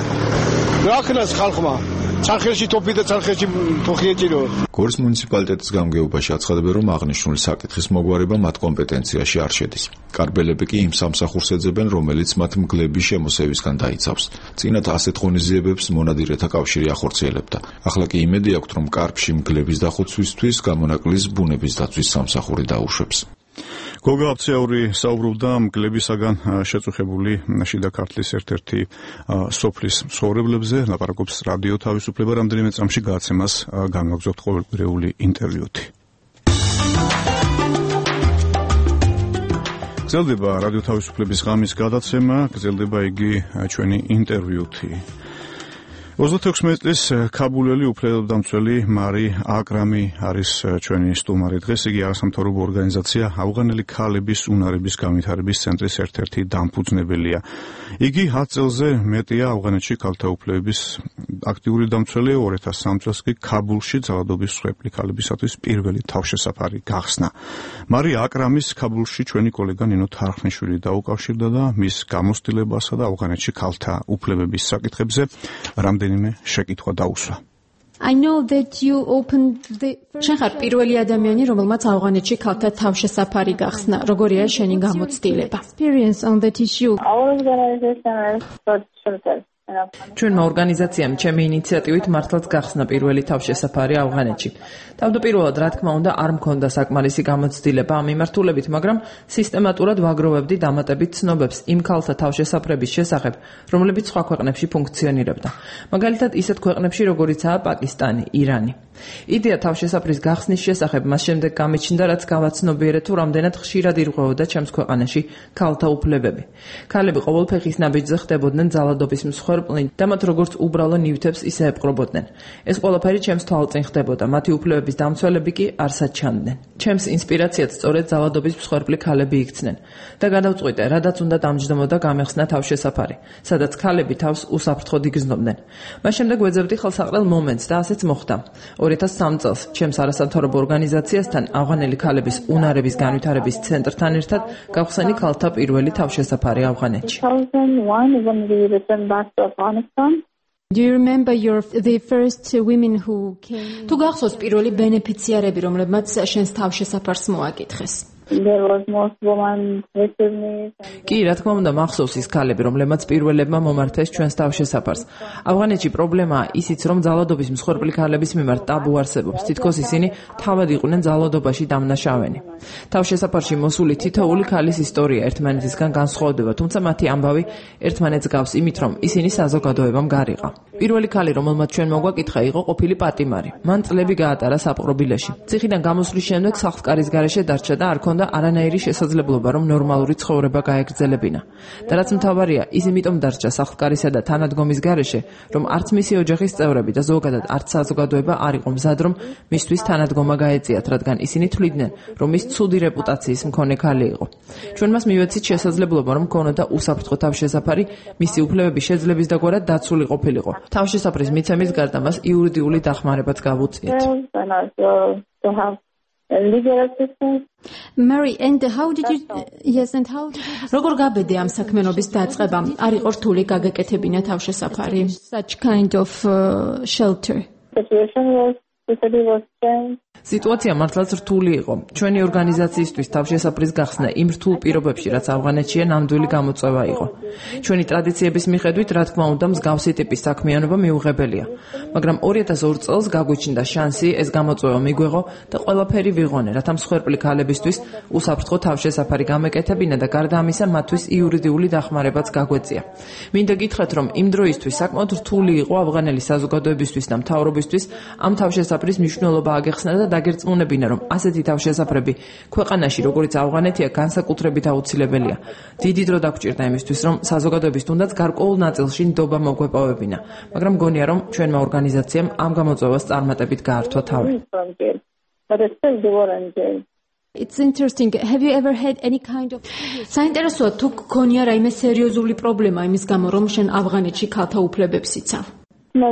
რა ქნას ხალხმა ცარხელში თოფი და ცარხელში თოხი ეჭირო. გორის მუნიციპალიტეტის გამგეობაში აცხადებენ, რომ აღნიშნული საკითხის მოგვარება მათ კომპეტენციაში არ შედის. კარბელები კი იმ სამსახურს ეძებენ, რომელიც მათ მგლების შემოსევისგან დაიცავს. წინათ ასეთ ღონისძიებებს მონადირეთა კავშირი ახორციელებდა. ახლა კი იმედი აქვთ, რომ კარბში მგლების დახოცვისთვის გამონაკლის ბუნების დაცვის სამსახური დაუშვებს. გოგა აფცეორი საუბრობდა მგლებისაგან შეწუხებული შიდა ქართლის ერთ-ერთი სოფლის მცხოვრებლებზე. ლაპარაკობს რადიო თავისუფლება. რამდენიმე წამში გააცემას განვაგრძობთ ყოველკვირეული ინტერვიუთი. გრძელდება რადიო თავისუფლების ღამის გადაცემა, გრძელდება იგი ჩვენი ინტერვიუთი. ოცდათექვსმეტ წლის ქაბულელი უფლებადამცველი მარი აკრამი არის ჩვენი სტუმარი დღეს. იგი არასამთავრობო ორგანიზაცია ავღანელი ქალების უნარების განვითარების ცენტრის ერთ-ერთი დამფუძნებელია. იგი ათ წელზე მეტია ავღანეთში ქალთა უფლებების აქტიური დამცველი. ორ ათას სამ წელს კი ქაბულში ძალადობის მსხვერპლი ქალებისათვის პირველი თავშესაფარი გახსნა. მარი აკრამის ქაბულში ჩვენი კოლეგა ნინო თარხნიშვილი დაუკავშირდა და მის გამოცდილებასა და ავღანეთში ქალთა უფლებების საკითხებზე რამდენიმე შეკითხვა დაუსვა. I know that you opened the შენ ხარ პირველი ადამიანი, რომელმაც ავღანეთში ქალთა თავშესაფარი გახსნა. როგორია შენი გამოცდილება? Experience on that issue. Our organization is for shelter. ჩვენმა ორგანიზაციამ ჩემი ინიციატივით მართლაც გახსნა პირველი თავშესაფარი ავღანეთში. თავდაპირველად, რა თქმა უნდა, არ მქონდა საკმარისი გამოცდილება ამ მიმართულებით, მაგრამ სისტემატურად ვაგროვებდი დამატებით ცნობებს იმ ქალთა თავშესაფრების შესახებ, რომლებიც სხვა ქვეყნებში ფუნქციონირებდა. მაგალითად, ისეთ ქვეყნებში, როგორიცაა პაკისტანი, ირანი. იდეა თავშესაფრის გახსნის შესახებ მას შემდეგ გამიჩნდა, რაც გავაცნობიერე თუ რამდენად ხშირად ირღვეოდა ჩემს ქვეყანაში ქალთა უფლებები. ქალები ყოველ ფეხის ნაბიჯზე ხდებოდნენ ძალადობის მსხვერპლნი და მათ როგორც უბრალო ნივთებს ისე ეპყრობოდნენ. ეს ყველაფერი ჩემს თვალწინ ხდებოდა. მათი უფლებების დამცველები კი არსად ჩანდნენ. ჩემს ინსპირაციად სწორედ ძალადობის მსხვერპლი ქალები იქცნენ და გადავწყვიტე, რადაც უნდა დამჯდომოდა გამეხსნა თავშესაფარი, სადაც ქალები თავს უსაფრთხოდ იგრძნობდნენ. მას შემდეგ ვეძებდი ხელსაყრელ მომენტს და ასეც მოხდა. ორი ათას სამი წელს ჩემს არასამთავრობო ორგანიზაციასთან ავღანელი ქალების უნარების განვითარების ცენტრთან ერთად გავხსენი ქალთა პირველი თავშესაფარი ავღანეთში. Do you remember your the first women who came? Tu gახსოვს პირველი ბენეფიციარები, რომლებმაც შენს თავშესაფარს მოაკითხეს? There was most women with me. კი, რა თქმა უნდა, მახსოვს ის ქალები, რომლებმაც პირველებმა მომართეს ჩვენს თავშესაფარს. ავღანეთში პრობლემაა ისიც, რომ ძალადობის მსხვერპლი ქალების მიმართ ტაბუ არსებობს. თითქოს ისინი თავად იყვნენ ძალადობაში დამნაშავენი. თავშესაფარში მოსული თითოეული ქალის ისტორია ერთმანეთისგან განსხვავდება, თუმცა მათი ამბავი ერთმანეთს გავს იმით, რომ ისინი საზოგადოებამ გარიყა. პირველი ქალი, რომელმაც ჩვენ მოგვაკითხა, იყო ყოფილი პატიმარი. მან წლები გაატარა საპყრობილეში. ციხიდან გამოსვლის შემდეგ სახლკარის გარეშე დარჩა და არ ქონდა არანაირი შესაძლებლობა, რომ ნორმალური ცხოვრება გაეგრძელებინა. და რაც მთავარია, ის იმიტომ დარჩა სახლკარისა და თანადგომის გარეშე, რომ არც მისი ოჯახის წევრები და ზოგადად არც საზოგადოება არ იყო მზად, რომ მისთვის თანადგომა გაეწიათ, რადგან ისინი თვლიდნენ, რომ ის ცუდი რეპუტაციის მქონე ქალი იყო. ჩვენ მას მივეცით შესაძლებლობა, რომ ქონოდა უსაფრთხო თავშესაფარი, მისი უფლებები შეძლების დაგვარად დაცული ყოფილიყო. თავშესაფრის მიცემის გარდა მას იურიდიული დახმარებაც გავუწიეთ. Legal assistance. Mary, and how did you yes and how did you როგორ გაბედე ამ საქმიანობის დაწყებამ? არ იყო რთული გაგეკეთებინა თავშესაფარი? Such kind of uh, shelter. Situation was was changed. სიტუაცია მართლაც რთული იყო. ჩვენი ორგანიზაციისთვის თავშესაფრის გახსნა იმ რთულ პირობებში, რაც ავღანეთშია, ნამდვილი გამოწვევა იყო. ჩვენი ტრადიციების მიხედვით, რა თქმა უნდა, მსგავსი ტიპის საქმიანობა მიუღებელია. მაგრამ ორი ათას ორი წელს გაგვიჩნდა შანსი ეს გამოწვევა მიგვეღო და ყველაფერი ვიღონე, რათა მსხვერპლი ქალებისთვის უსაფრთხო თავშესაფარი გამეკეთებინა და გარდა ამისა, მათთვის იურიდიული დახმარებაც გაგვეწია. მინდა გითხრათ, რომ იმ დროისთვის საკმაოდ რთული იყო ავღანელი საზოგადოებისთვის და მთავრობისთვის ამ თავშესაფრის მნიშვნელობა აგეხსნა და დაგერწმუნებინა, რომ ასეთი თავშესაფრები ქვეყანაში, როგორც ავღანეთია, განსაკუთრებით აუცილებელია. დიდი დრო დაგვჭირდა იმისთვის, რომ საზოგადოების თუნდაც გარკვეულ ნაწილში ნდობა მოგვეპოვებინა, მაგრამ მგონია, რომ ჩვენმა ორგანიზაციამ ამ გამოწვევას წარმატებით გაართვა თავი. It's interesting. Have you ever had any kind of საინტერესოა თუ გქონია რაიმე სერიოზული პრობლემა იმის გამო, რომ შენ ავღანეთში ქალთა უფლებებს იცავ? No,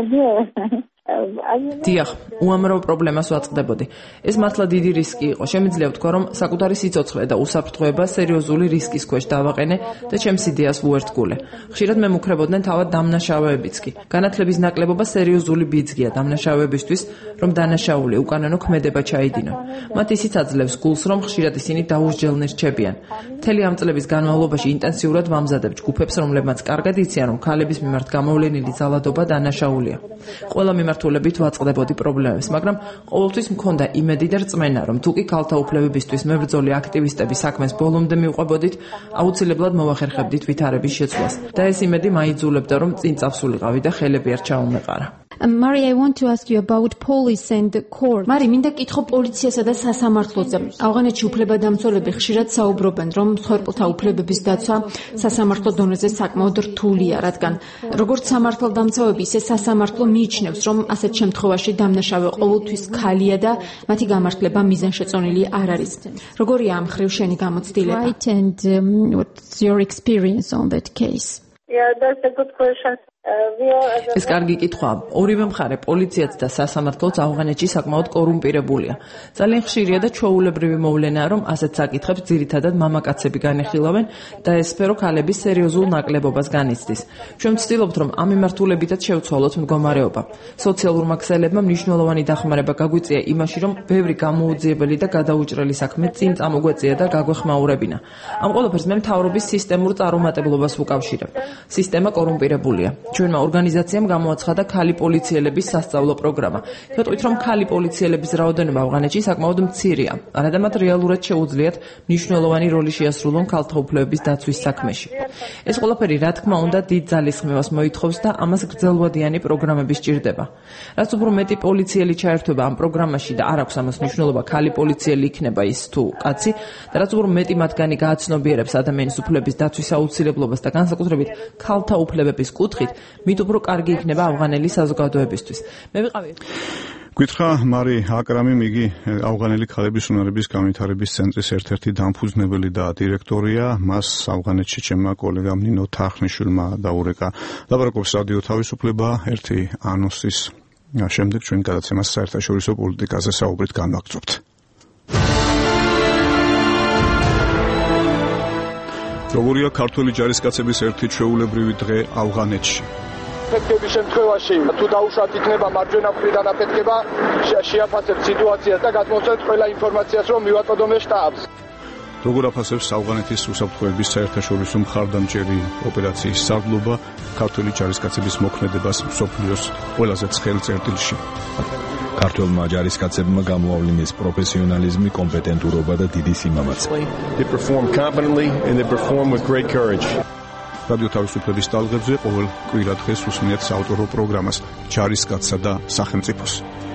დიახ, უამრავ პრობლემას ვაწყდებოდი. ეს მართლა დიდი რისკი იყო. შემიძლია ვთქვა, რომ საკუთარი სიცოცხლე და უსაფრთხოება სერიოზული რისკის ქვეშ დავაყენე და ჩემს იდეას ვუერთგულე. ხშირად მე მუქრებოდნენ თავად დამნაშავეებიც კი. განათლების ნაკლებობა სერიოზული ბიძგია დამნაშავეებისთვის, რომ დანაშაული უკანონო ქმედება ჩაიდინონ. მათ ისიც აძლევს გულს, რომ ხშირად ისინი დაუსჯელნი რჩებიან. მთელი ამ წლების განმავლობაში ინტენსიურად ვამზადებ ჯგუფებს, რომლებმაც კარგად იციან, რომ ქალების მიმართ გამოვლენილი ძალადობა დანაშაულია. ყველა მიმართულებით ვაწყდებოდი პრობლემებს, მაგრამ ყოველთვის მქონდა იმედი და რწმენა, რომ თუ კი ქალთა უფლებებისთვის მებრძოლი აქტივისტები საქმეს ბოლომდე მივყვებოდით, აუცილებლად მოვახერხებდით ვითარების შეცვლას. და ეს იმედი მაიძულებდა, რომ წინ წავსულიყავი და ხელები არ ჩაუმეყარა. Mary, I want to ask you about police and the court. Mary, მინდა კითხო პოლიციასა და სასამართლოზე. ავღანეთში უფლებადამცველები ხშირად საუბრობენ, რომ მსხვერპლთა უფლებების დაცვა სასამართლო დონეზე საკმაოდ რთულია, რადგან როგორც სამართალდამცავები, ისე სასამართლო მიიჩნევს, რომ ასეთ შემთხვევაში დამნაშავე ყოველთვის ქალია და მათი გამართლება მიზანშეწონილი არ არის. როგორია ამ ხრივ შენი გამოცდილება? Right, and um, what's your experience on that case? Yeah, that's a good question. ეს კარგი კითხვაა. ორივე მხარე, პოლიციაც და სასამართლოც ავღანეთში საკმაოდ კორუმპირებულია. ძალიან ხშირია და ჩვეულებრივი მოვლენაა, რომ ასეთ საკითხებს ძირითადად მამაკაცები განეხილავენ და ეს სფერო ქალების სერიოზულ ნაკლებობას განიცდის. ჩვენ ვცდილობთ, რომ ამ მიმართულებითაც შევცვალოთ მდგომარეობა. სოციალურმა ქსელებმა მნიშვნელოვანი დახმარება გაგვიწია იმაში, რომ ბევრი გამოუძიებელი და გადაუჭრელი საქმე წინ წამოგვეწია და გაგვეხმაურებინა. ამ ყველაფერს მე მთავრობის სისტემურ წარუმატებლობას ვუკავშირებ. სისტემა კორუმპირებულია. ჩვენმა ორგანიზაციამ გამოაცხადა ქალი პოლიციელების სასწავლო პროგრამა. ვეტყვით, რომ ქალი პოლიციელების რაოდენობა ავღანეთში საკმაოდ მცირეა. არადა მათ რეალურად შეუძლიათ მნიშვნელოვანი როლი შეასრულონ ქალთა უფლებების დაცვის საქმეში. ეს ყველაფერი, რა თქმა უნდა, დიდ ძალისხმევას მოითხოვს და ამას გრძელვადიანი პროგრამები სჭირდება. რაც უფრო მეტი პოლიციელი ჩაერთვება ამ პროგრამაში და არ აქვს ამას მნიშვნელობა ქალი პოლიციელი იქნება ის თუ კაცი, და რაც უფრო მეტი მათგანი გააცნობიერებს ადამიანის უფლების დაცვის აუცილებლობას და განსაკუთრებით ქალთა უფლებების კუთხით, მით უფრო კარგი იქნება ავღანელი საზოგადოებისთვის. მე ვიყავი გითხრა მარი აკრამიმ, იგი ავღანელი ქალების უნარების განვითარების ცენტრის ერთ-ერთი დამფუძნებელი და დირექტორია. მას ავღანეთში ჩემმა კოლეგამ ნინო თარხნიშვილმა დაურეკა. ლაპარაკობს რადიო თავისუფლება ერთი ანონსის შემდეგ ჩვენ გადაცემას საერთაშორისო პოლიტიკაზე საუბრით განვაგრძობთ. როგორია ქართველი ჯარისკაცების ერთი ჩვეულებრივი დღე ავღანეთში? ეფექტების შემთხვევაში თუ დაუშვათ იქნება მარჯვენა მხრიდან აფეთქება, შეაფასებთ სიტუაციას და გადმოსცემთ ყველა ინფორმაციას, რომ მივაწოდოთ შტაბს. როგორ აფასებს ავღანეთის უსაფრთხოების საერთაშორისო მხარდამჭერი ოპერაციის სარდლობა ქართველი ჯარისკაცების მოქმედებას მსოფლიოს ყველაზე ცხელ წერტილში? ქართველმა ჯარისკაცებმა გამოავლინეს პროფესიონალიზმი, კომპეტენტურობა და დიდი სიმამაცე. They perform competently and they perform with great courage. რადიო თავისუფლების ტალღებზე ყოველ კვირა დღეს უსმენთ საავტორო პროგრამას ჯარისკაცსა და სახელმწიფოს.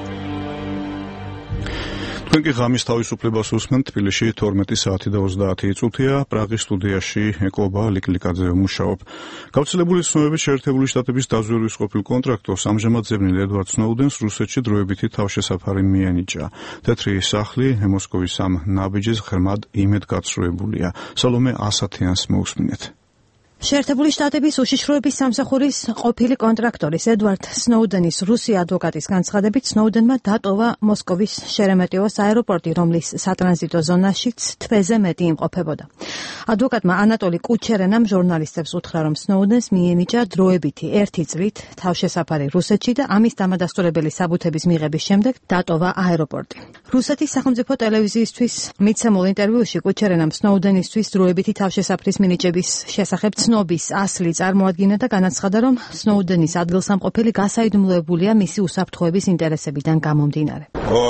თქვენ კი ღამის თავისუფლებას უსმენთ. თბილისში თორმეტი საათი და ოცდაათი წუთია. პრაღის სტუდიაში ეკობა ლიკლიკაძე მუშაობ. გავრცელებული ცნობებით შეერთებული შტატების დაზვერვის ყოფილ კონტრაქტორს ამჟამად ძებნილ ედვარდ სნოუდენს რუსეთში დროებითი თავშესაფარი მიენიჭა. თეთრი სახლი მოსკოვის ამ ნაბიჯის ღრმად იმედგაცრუებულია. სალომე ასათიანს მოусმინეთ. შეერთებული შტატების უშიშროების სამსახურის ყოფილი კონტრაქტორის ედვარდ სნოუდენის რუსი ადვოკატის განცხადებით, სნოუდენმა დატოვა მოსკოვის შერემეტიევოს აეროპორტი, რომლის სატრანზიტო ზონაშიც თვეზე მეტი იმყოფებოდა. ადვოკატმა ანატოლი კუჩერენამ ჟურნალისტებს უთხრა, რომ სნოუდენს მიენიჭა დროებითი ერთი წრით თავშესაფარი რუსეთში და ამის დამადასტურებელი საბუთების მიღების შემდეგ დატოვა აეროპორტი. რუსეთის სახელმწიფო ტელევიზიისთვის მიცემულ ინტერვიუში კუჩერენამ სნოუდენისთვის დროებითი თავშესაფრის მინიჭების შესახებ ცნობის ასლი წარმოადგინა და განაცხადა, რომ სნოუდენის ადგილსამყოფელი გასაიდუმლოებულია მისი უსაფრთხოების ინტერესებიდან გამომდინარე.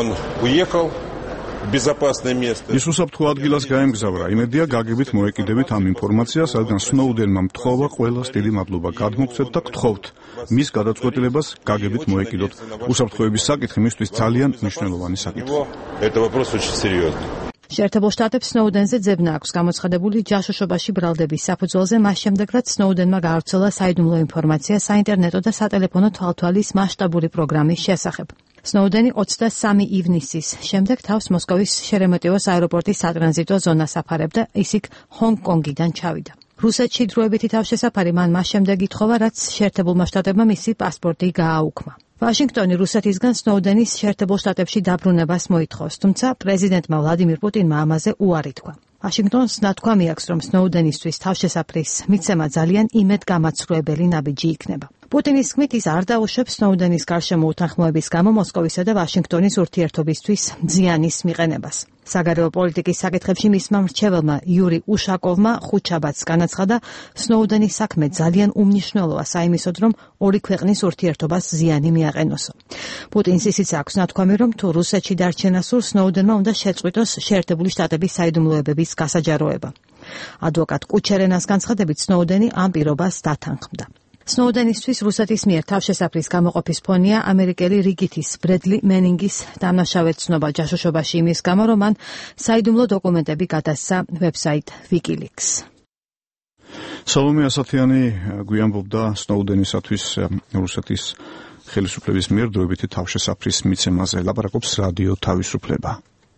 ის უსაფრთხო ადგილას გაემგზავრა. იმედია გაგებით მოეკიდებით ამ ინფორმაციას, რადგან სნოუდენმა მთხოვა ყველას დიდი მადლობა გადმოგცეთ და გთხოვთ მის გადაწყვეტილებას გაგებით მოეკიდოთ. უსაფრთხოების საკითხი მისთვის ძალიან მნიშვნელოვანი საკითხია. შეერთებულ შტატებს სნოუდენზე ძებნა აქვს გამოცხადებული ჯაშუშობაში ბრალდების საფუძველზე, მას შემდეგ რაც სნოუდენმა გაავრცელა საიდუმლო ინფორმაცია საინტერნეტო და სატელეფონო თვალთვალის მასშტაბური პროგრამის შესახებ. სნოუდენი ოცდასამი ივნისის შემდეგ თავს მოსკოვის შერემეტიევოს აეროპორტის სატრანზიტო ზონას აფარებდა, ის იქ ჰონგ-კონგიდან ჩავიდა. რუსეთში დროებითი თავშესაფარი მან მას შემდეგ ითხოვა, რაც შეერთებულმა შტატებმა მისი პასპორტი გააუქმა. ვაშინგტონი რუსეთისგან სნოუდენის შეერთებულ შტატებში დაბრუნებას მოითხოვს, თუმცა პრეზიდენტმა ვლადიმირ პუტინმა ამაზე უარი თქვა. ვაშინგტონს ნათქვამი აქვს, რომ სნოუდენისთვის თავშესაფრის მიცემა ძალიან იმედგამაცრუებელი ნაბიჯი იქნება. პუტინის თქმით, ის არ დაუშვებს სნოუდენის გარშემო უთანხმოების გამო მოსკოვისა და ვაშინგტონის ურთიერთობისთვის ზიანის მიყენებას. საგარეო პოლიტიკის საკითხებში მისმა მრჩეველმა იური უშაკოვმა ხუთშაბათს განაცხადა, სნოუდენის საქმე ძალიან უმნიშვნელოა საიმისოდ, რომ ორი ქვეყნის ურთიერთობას ზიანი მიაყენოსო. პუტინს ისიც აქვს ნათქვამი, რომ თუ რუსეთში დარჩენა სურს, სნოუდენმა უნდა შეწყვიტოს შეერთებული შტატების საიდუმლოებების გასაჯაროება. ადვოკატ კუჩერენას განცხადებით, სნოუდენი ამ პირობას დათანხმდა. სნოუდენისთვის რუსეთის მიერ თავშესაფრის გამოყოფის ფონია ამერიკელი რიგითის ბრედლი მენინგის დამნაშავედ ცნობა ჯაშუშობაში იმის გამო, რომ მან საიდუმლო დოკუმენტები გადასცა ვებსაიტ ვიკილიքს. სალომე ასათიანი გვიანბობდა სნოუდენისათვის რუსეთის ხელისუფლების მიერ დროებითი თავშესაფრის მიცემაზე. ლაპარაკობს რადიო თავისუფლება.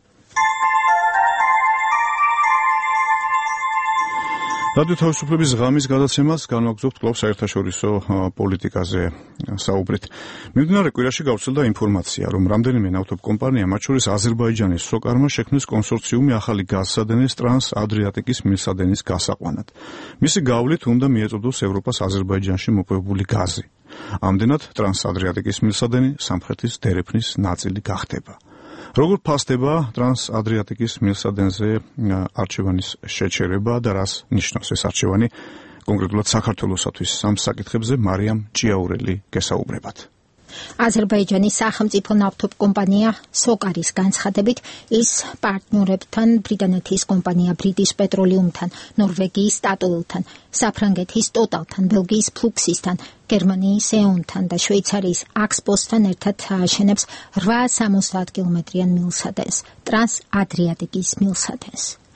რადიო თავისუფლების ღამის გადაცემას განვაგრძობთ კვლავ საერთაშორისო პოლიტიკაზე საუბრით. მიმდინარე კვირაში გავრცელდა ინფორმაცია, რომ რამდენიმე ნავთობ კომპანია, მათ შორის აზერბაიჯანის სოკარმა შექმნეს კონსორციუმი ახალი გაზსადენის ტრანს-ადრიატიკის მილსადენის გასაყვანად. მისი გავლით უნდა მიეწოდოს ევროპას აზერბაიჯანში მოპოვებული გაზი. ამდენად ტრანს-ადრიატიკის მილსადენი სამხრეთის დერეფნის ნაწილი გახდება. როგორ ფასდება ტრანს-ადრიატიკის მილსადენზე არჩევანის შეჩერება და რას ნიშნავს ეს არჩევანი კონკრეტულად საქართველოსათვის? ამ საკითხებზე მარიამ ჭიაურელი გესაუბრებათ. აზერბაიჯანის სახელმწიფო ნავთობ კომპანია სოკარის განცხადებით, ის პარტნიორებთან ბრიტანეთის კომპანია ბრიტის პეტროლიუმთან, ნორვეგიის სტატოილთან, საფრანგეთის ტოტალთან, ბელგიის ფლუქსისთან, გერმანიის ეონთან და შვეიცარიის აქსპოსთან ერთად აშენებს რვასამოცდაათ კილომეტრიან მილსადენს, ტრანს-ადრიატიკის მილსადენს.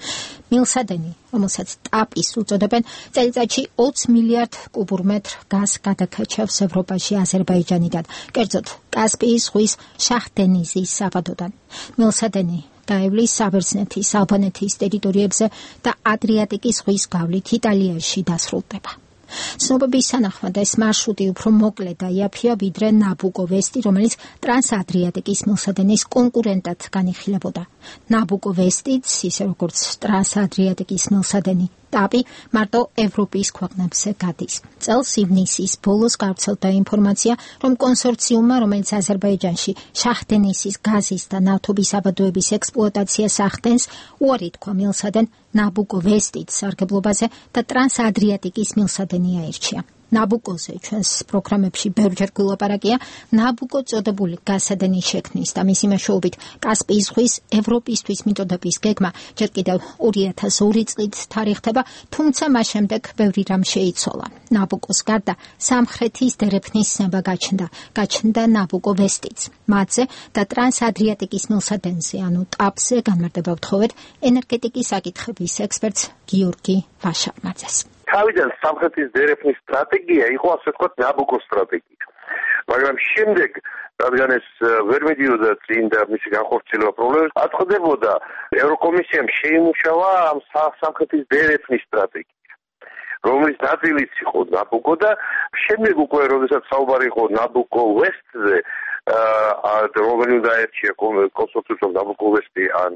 მილსადენი, რომელსაც ტაპის უწოდებენ, წელიწადში ოცი მილიარდ კუბურ მეტრ გაზს გადაქაჩავს ევროპაში აზერბაიჯანიდან, კერძოდ კასპიის ზღვის შაჰ-დენიზის საბადოდან. მილსადენი დაევლის საბერძნეთის, ალბანეთის ტერიტორიებზე და ადრიატიკის ზღვის გავლით იტალიაში დასრულდება. ცნობების თანახმად ეს მარშრუტი უფრო მოკლე და იაფია ვიდრე ნაბუკო ვესტი, რომელიც ტრანსადრიატიკის მილსადენის კონკურენტად განიხილებოდა. ნაბუკო ვესტიც, ისე როგორც ტრანსადრიატიკის მილსადენი ტაპი, მარტო ევროპის ქვეყნებზე გადის. წელს ივნისის ბოლოს გავრცელდა ინფორმაცია, რომ კონსორციუმმა, რომელიც აზერბაიჯანში შაჰ-დენიზის გაზის და ნავთობის საბადოების ექსპლუატაციას ახდენს, უარი თქვა მილსადენ ნაბუკო ვესტით სარგებლობაზე და ტრანსადრიატიკის მილსადენი აირჩია. ნაბუკოზე ჩვენს პროგრამებში ბევრჯერ გულაპარაკია ნაბუკო წოდებული გაზსადენის შექმნის და მისი მეშვეობით კასპიის ზღვის ევროპისთვის მიწოდების გეგმა ჯერ კიდევ ორი ათას ორი წლით თარიღდება, თუმცა მას შემდეგ ბევრი რამ შეიცვალა. ნაბუკოს გარდა სამხრეთის დერეფნის ცნება გაჩნდა, გაჩნდა ნაბუკო ვესტიც. მათზე და ტრანსადრიატიკის მილსადენზე, ანუ ტაპზე განმარტება ვთხოვეთ ენერგეტიკის საკითხების ექსპერტს გიორგი ვაშაკმაძეს. თავიდან სამხრეთის დერეფნის სტრატეგია იყო, ასე ვთქვათ, ნაბუკოს სტრატეგია. მაგრამ შემდეგ, რადგან ეს ვერ მიდიოდა წინ და მისი განხორციელება პრობლემებს აწყდებოდა, ევროკომისიამ შეიმუშავა ამ სამხრეთის დერეფნის სტრატეგია, რომლის ნაწილიც იყო ნაბუკო და შემდეგ უკვე, როდესაც საუბარი იყო ნაბუკო ვესტზე, რომელიც უნდა აერჩია კონსორციუმს ნაბუკო ვესტი ან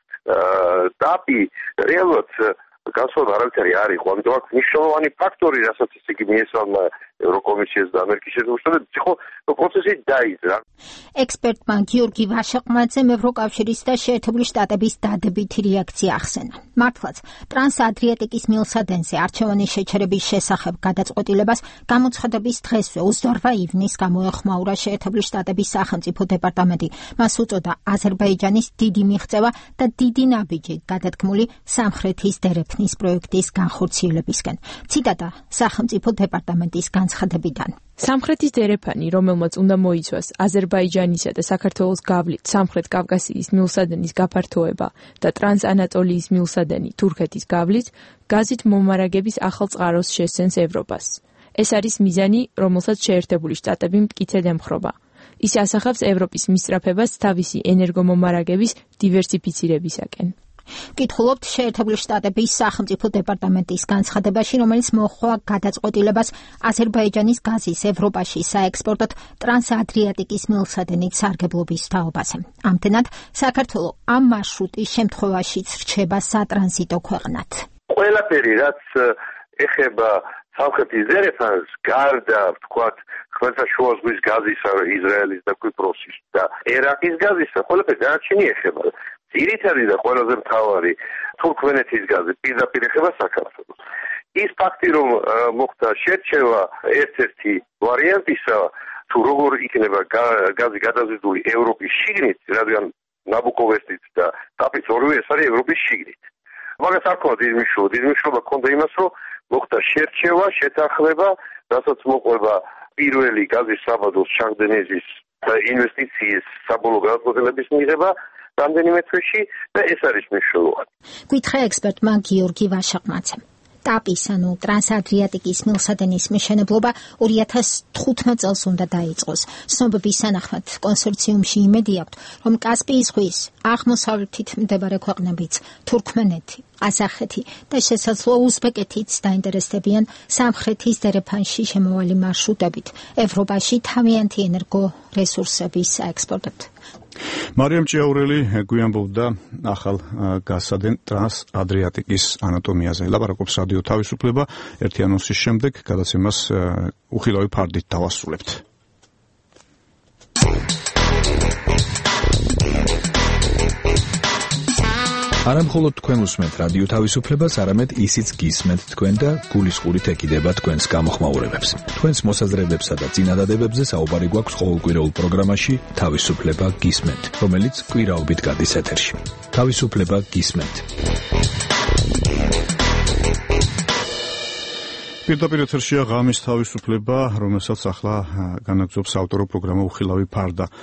ტაპი, რეალურად განსხვავება არავითარი არ იყო, ამიტომ აქ მნიშვნელოვანი ფაქტორი, რასაც ის იგი მიესალმა ევროკომისიას და ამერიკის შეერთებულ შტატებს, იყო პროცესი დაიძრა. ექსპერტმა გიორგი ვაშაკმაძემ ევროკავშირის და შეერთებული შტატების დადებითი რეაქცია ახსენა. მართლაც, ტრანსადრიატიკის მილსადენზე არჩევანის შეჩერების შესახებ გადაწყვეტილებას გამოცხადების დღესვე ოცდაორ ივნისს გამოეხმაურა შეერთებული შტატების სახელმწიფო დეპარტამენტი. მას უწოდა აზერბაიჯანის დიდი მიღწევა და დიდი ნაბიჯი გადადგმული სამხრეთის დერეფნის პროექტის განხორციელებისკენ. ციტატა სახელმწიფო დეპარტამენტის განცხადებიდან. სამხრეთის დერეფანი, რომელმაც უნდა მოიცვას აზერბაიჯანისა და საქართველოს გავლით სამხრეთ კავკასიის მილსადენის გაფართოება და ტრანსანატოლიის მილსადენი თურქეთის გავლით, გაზით მომარაგების ახალ წყაროს შესცენს ევროპას. ეს არის მიზანი, რომელსაც შეერთებული შტატები მტკიცედ ემხრობა. ის ასახავს ევროპის მისწრაფებას თავისი ენერგომომარაგების დივერსიფიცირებისაკენ. კითხულობთ შეერთებული შტატების სახელმწიფო დეპარტამენტის განცხადებაში, რომელიც მოჰყვა გადაწყვეტილებას აზერბაიჯანის გაზის ევროპაში საექსპორტოდ ტრანსადრიატიკის მილსადენით სარგებლობის თაობაზე. ამდენად, საქართველო ამ მარშრუტის შემთხვევაშიც რჩება სატრანზიტო ქვეყნად. ყველაფერი, რაც ეხება სამხრეთის დერეფანს, გარდა, ვთქვათ, ხმელთაშუა ზღვის გაზისა, ისრაელის და კვიპროსის და ერაყის გაზისა, ყველაფერი დანარჩენი ეხება. ძირითადი და ყველაზე მთავარი თურქმენეთის გაზი პირდაპირ ეხება საქართველოს. ის ფაქტი, რომ მოხდა შერჩევა ერთ-ერთი ვარიანტისა, თუ როგორ იქნება გაზი გადაზიდული ევროპის შიგნით, რადგან ნაბუკო ვესტით და ტაპიც ორივე ეს არის ევროპის შიგნით. მაგას არ ქონდა დიდი მნიშვნელობა, დიდი მნიშვნელობა ქონდა იმას, რომ მოხდა შერჩევა, შეთანხმება, რასაც მოყვება პირველი გაზის საბადოს შაჰ-დენიზის ინვესტიციის საბოლოო გადაწყვეტილების მიღება რამდენიმე თვეში და ეს არის მნიშვნელოვანი. გითხრა ექსპერტმა გიორგი ვაშაკმაძემ. ტაპის, ანუ ტრანსადრიატიკის მილსადენის მშენებლობა ორი ათას თხუთმეტ წელს უნდა დაიწყოს. ცნობების თანახმად კონსორციუმში იმედი აქვთ, რომ კასპიის ზღვის აღმოსავლეთით მდებარე ქვეყნებიც, თურქმენეთი, ყაზახეთი და შესაძლოა უზბეკეთიც დაინტერესდებიან სამხრეთის დერეფანში შემავალი მარშრუტებით, ევროპაში თავიანთი ენერგო რესურსების საექსპორტოდ. მარიამ ჭიაურელი გვიამბობდა ახალ გაზსადენ ტრანსადრიატიკის ანატომიაზე. ლაპარაკობს რადიო თავისუფლება. ერთი ანონსის შემდეგ გადაცემას უხილავი ფარდით დავასრულებთ. არა მხოლოდ თქვენ უსმენთ რადიო თავისუფლებას, არამედ ისიც გისმენთ თქვენ და გულისხმობით ეკიდება თქვენს გამოხმაურებებს. თქვენს მოსაზრებებსა და წინადადებებზე საუბარი გვაქვს ყოველკვირეულ პროგრამაში თავისუფლება გისმენთ, რომელიც კვირაობით გადის ეთერში. თავისუფლება გისმენთ. პირდაპირ ეთერშია ღამის თავისუფლება, რომელსაც ახლა განაგზობს ავტორო პროგრამა უხილავი ფარდა.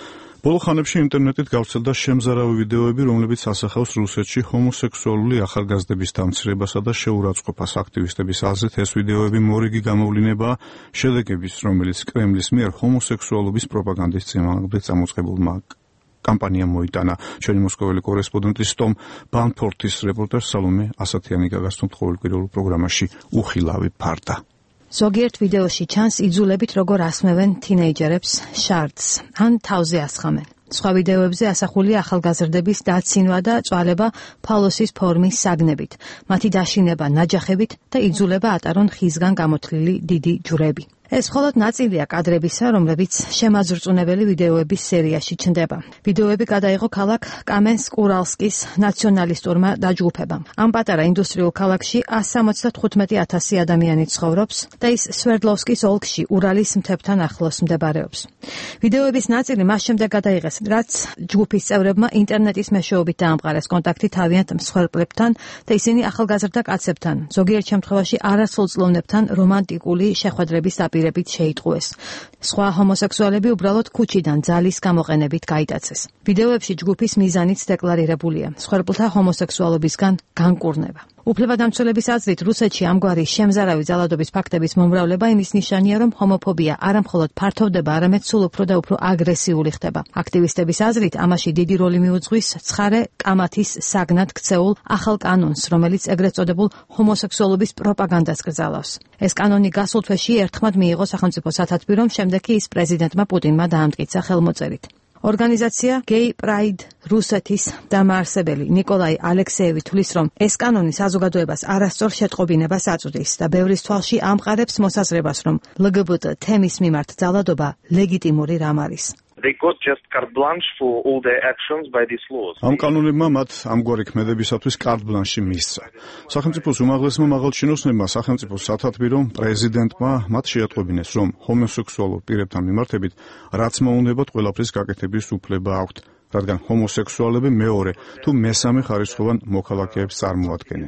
ბოლო ხანებში ინტერნეტით გავრცელდა შემზარავი ვიდეოები, რომლებიც ასახავს რუსეთში ჰომოსექსუალური ახალგაზრდების დამცირებასა და შეურაცხყოფას. აქტივისტების აზრით, ეს ვიდეოები მორიგი გამოვლინებაა შედეგების, რომელიც კრემლის მიერ ჰომოსექსუალობის პროპაგანდის წინააღმდეგ წამოწყებულმა კამპანიამ მოიტანა. ჩვენი მოსკოველი კორესპონდენტი სტომ ბანფორთის რეპორტაჟს სალომე ასათიანი გაგაცნობთ ყოველკვირეულ პროგრამაში უხილავი ფარდა. ზოგიერთ ვიდეოში ჩანს იძულებით როგორ ასმევენ თინეიჯერებს შარდს ან თავზე ასხამენ. სხვა ვიდეოებზე ასახულია ახალგაზრდების დაცინვა და წვალება ფალოსის ფორმის საგნებით, მათი დაშინება ნაჯახებით და იძულება ატარონ ხისგან გამოთლილი დიდი ჯვრები. ეს მხოლოდ ნაწილია კადრებისა, რომლებიც შემაძრწუნებელი ვიდეოების სერიაში ჩნდება. ვიდეოები გადაიღო ქალაქ კამენსკ-ურალსკის ნაციონალისტურმა დაჯგუფებამ. ამ პატარა ინდუსტრიულ ქალაქში one hundred seventy-five thousand ადამიანი ცხოვრობს და ის სვერდლოვსკის ოლქში ურალის მთებთან ახლოს მდებარეობს. ვიდეოების ნაწილი მას შემდეგ გადაიღეს, რაც ჯგუფის წევრებმა ინტერნეტის მეშვეობით დაამყარეს კონტაქტი თავიანთ მსხვერპლებთან და ისინი ახალგაზრდა კაცებთან, ზოგიერთ შემთხვევაში არასრულწლოვნებთან რომანტიკული შეხვედრების დაპირებით შეიტყუეს. სხვა ჰომოსექსუალები უბრალოდ ქუჩიდან ძალის გამოყენებით გაიტაცეს. ვიდეოებში ჯგუფის მიზანიც დეკლარირებულია: მსხვერპლთა ჰომოსექსუალობისგან განკურნება. უფლებადამცველების აზრით, რუსეთში ამგვარი შემზარავი ძალადობის ფაქტების მომრავლება იმის ნიშანია, რომ ჰომოფობია არა მხოლოდ ფართოვდება, არამედ სულ უფრო და უფრო აგრესიული ხდება. აქტივისტების აზრით, ამაში დიდი როლი მიუძღვის ცხარე კამათის საგნად ქცეულ ახალ კანონს, რომელიც ეგრეთ წოდებულ ჰომოსექსუალობის პროპაგანდას კრძალავს. ეს კანონი გასულ თვეში ერთხმად მიიღო სახელმწიფო სათათბირომ, შემდეგ კი ის პრეზიდენტმა პუტინმა დაამტკიცა ხელმოწერით. ორგანიზაცია Gay Pride რუსეთის დამაარსებელი ნიკოლაი ალექსეევი თვლის, რომ ეს კანონი საზოგადოებას არასწორ შეტყობინებას აწვდის და ბევრის თვალში ამყარებს მოსაზრებას, რომ L G B T თემის მიმართ ძალადობა ლეგიტიმური რამ არის. They got just carte blanche for all their actions by these laws. ამ კანონებმა მათ ამგვარი ქმედებისათვის carte blanche მისცა. სახელმწიფოს უმაღლესმა მაღალჩინოსნებმა, სახელმწიფო სათათბირომ, პრეზიდენტმა მათ შეატყობინეს, რომ ჰომოსექსუალურ პირებთან მიმართებით რაც მოუნდებათ ყველაფრის გაკეთების უფლება აქვთ, რადგან ჰომოსექსუალები მეორე თუ მესამე ხარისხოვან მოქალაქეებს წარმოადგენენ.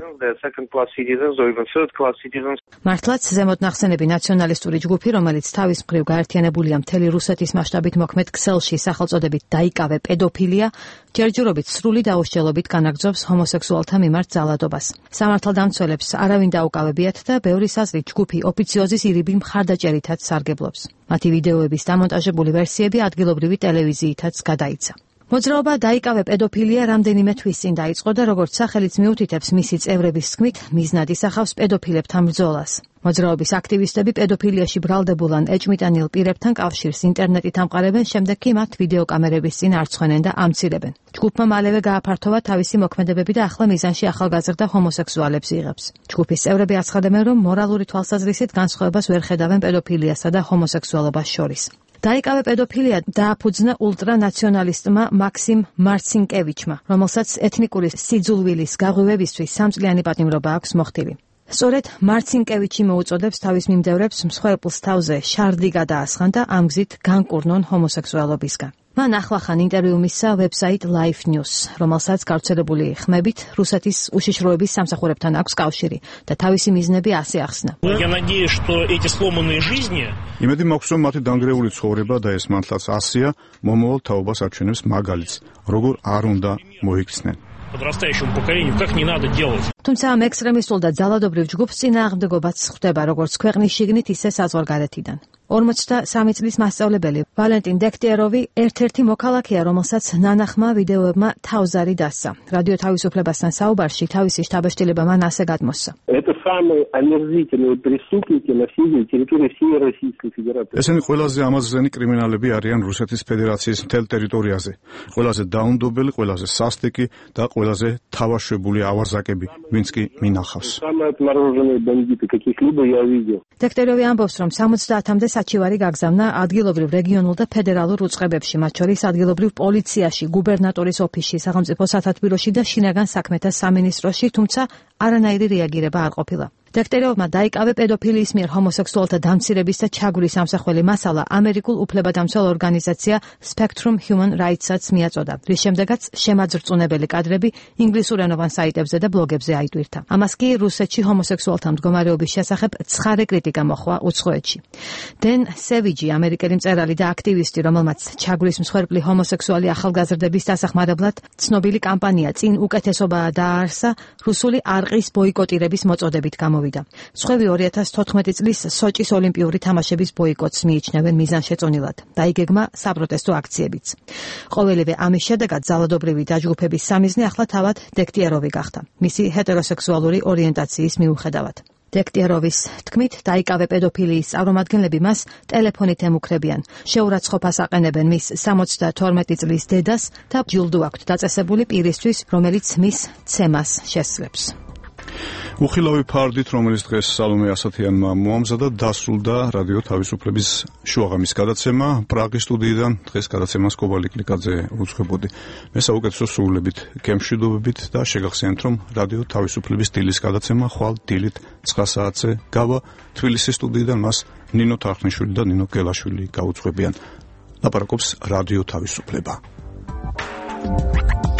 მართლაც ზემოთ ნახსენები ნაციონალისტური ჯგუფი, რომელიც თავის მხრივ გაერთიანებულია მთელი რუსეთის მასშტაბით მოქმედ ქსელში სახელწოდებით დაიკავე პედოფილია, ჯერჯერობით სრული დაუსჯელობით განაგრძობს ჰომოსექსუალთა მიმართ ძალადობას. სამართალდამცველებს არავინ დაუკავებიათ და ბევრის აზრით ჯგუფი ოფიციოზის ირიბი მხარდაჭერითაც სარგებლობს. მათი ვიდეოების დამონტაჟებული ვერსიები ადგილობრივი ტელევიზიითაც გადაიცა. მოძრაობა დაიკავე პედოფილია რამდენიმე თვის წინ დაიწყო და როგორც სახელიც მიუთითებს, მისი წევრების თქმით, მიზნად ისახავს პედოფილებთან ბრძოლას. მოძრაობის აქტივისტები პედოფილიაში ბრალდებულ ან ეჭვმიტანილ პირებთან კავშირს ინტერნეტით ამყარებენ, შემდეგ კი მათ ვიდეოკამერების წინ არცხვენენ და ამცირებენ. ჯგუფმა მალევე გააფართოვა თავისი მოქმედებები და ახლა მიზანში ახალგაზრდა ჰომოსექსუალებს იღებს. ჯგუფის წევრები აცხადებენ, რომ მორალური თვალსაზრისით განსხვავებას ვერ ხედავენ პედოფილიასა და ჰომოსექსუალობას შორის. დაიკავე პედოფილია დააფუძნა ულტრანაციონალისტმა მაქსიმ მარცინკევიჩმა, რომელსაც ეთნიკური სიძულვილის გაღვივებისთვის სამწლიანი პატიმრობა აქვს მოხდილი. სწორედ მარცინკევიჩი მოუწოდებს თავის მიმდევრებს მსხვერპლს თავზე შარდი გადაასხან და ამ გზით განკურნონ ჰომოსექსუალობისგან. მან ახლახან ინტერვიუ მისცა ვებსაიტ Life News, რომელსაც გავრცელებული ხმებით რუსეთის უშიშროების სამსახურებთან აქვს კავშირი და თავისი მიზნები ასე ახსნა. იმედი მაქვს, რომ მათი დანგრეული ცხოვრება და ეს მართლაც ასია მომავალ თაობას აჩვენებს მაგალითს, როგორ არ უნდა მოიქცნენ. თუმცა ამ ექსტრემისტულ და ძალადობრივ ჯგუფს წინააღმდეგობაც ხვდება როგორც ქვეყნის შიგნით, ისე საზღვარგარეთიდან. ორმოცდასამი წლის მასწავლებელი ვალენტინ დექტიეროვი ერთ-ერთი მოქალაქეა, რომელსაც ნანახმა ვიდეოებმა თავზარი დასცა. რადიო თავისუფლებასთან საუბარში თავისი შთაბეჭდილება მან ასე გადმოსცა. ესენი ყველაზე ამაზრზენი კრიმინალები არიან რუსეთის ფედერაციის მთელ ტერიტორიაზე. ყველაზე დაუნდობელი, ყველაზე სასტიკი და ყველაზე თავაშვებული ავარზაკები, ვინც კი მინახავს. დექტიეროვი ამბობს, რომ სამოცდაათამდე საჩივარი გაგზავნა ადგილობრივ რეგიონულ და ფედერალურ უწყებებში, მათ შორის ადგილობრივ პოლიციაში, გუბერნატორის ოფისში, სახელმწიფო სათათბიროში და შინაგან საქმეთა სამინისტროში, თუმცა არანაირი რეაგირება არ ყოფილა. დექტირებმა დაიკავე პედოფილიის მიერ ჰომოსექსუალთა დამცირების და ჩაგვრის ამსახველი მასალა ამერიკულ უფლებადამცველ ორგანიზაცია Spectrum Human Rights-აც მიაწოდა, რის შემდეგაც შემაძრწუნებელი კადრები ინგლისურენოვან საიტებზე და ბლოგებზე აიტვირთა. ამას კი რუსეთში ჰომოსექსუალთა მდგომარეობის შესახებ ცხარე კრიტიკა მოჰყვა უცხოეთში. დენ სევიჯი, ამერიკელი მწერალი და აქტივისტი, რომელმაც ჩაგვრის მსხვერპლი ჰომოსექსუალი ახალგაზრდების დასახმარებლად ცნობილი კამპანია წინ უკეთესობა დააარსა, რუსული არყის ბოიკოტირების მოწოდებით გამოვიდა. სხვები ორი ათას თოთხმეტი წლის სოჭის ოლიმპიური თამაშების ბოიკოტს მიიჩნევენ მიზანშეწონილად. დაიგეგმა საპროტესტო აქციებიც. ყოველივე ამის შედეგად ძალადობრივი დაჯგუფების სამიზნე ახლა თავად დექტიეროვი გახდა, მისი ჰეტეროსექსუალური ორიენტაციის მიუხედავად. დექტიეროვის თქმით, დაიკავე პედოფილიის წარმომადგენლები მას ტელეფონით ემუქრებიან. შეურაცხყოფას აყენებენ მის სამოცდათორმეტი წლის დედას და ჯილდო აქვთ დაწესებული პირისთვის, რომელიც მის ცემას შესძლებს. უხილავი ფარდით, რომელიც დღეს სალომე ასათიანმა მოამზადა, დასრულდა რადიო თავისუფლების შუაღამის გადაცემა. პრაღის სტუდიიდან დღეს გადაცემას კობალი კლიკაძე უძღვებოდი. მე საუკეთესო სურვილებით, გემშვიდობებით და შეგახსენებთ, რომ რადიო თავისუფლების დილის გადაცემა ხვალ დილით ცხრა საათზე გავა. თბილისის სტუდიიდან მას ნინო თარხნიშვილი და ნინო გელაშვილი გაუძღვებიან. ლაპარაკობს რადიო თავისუფლება.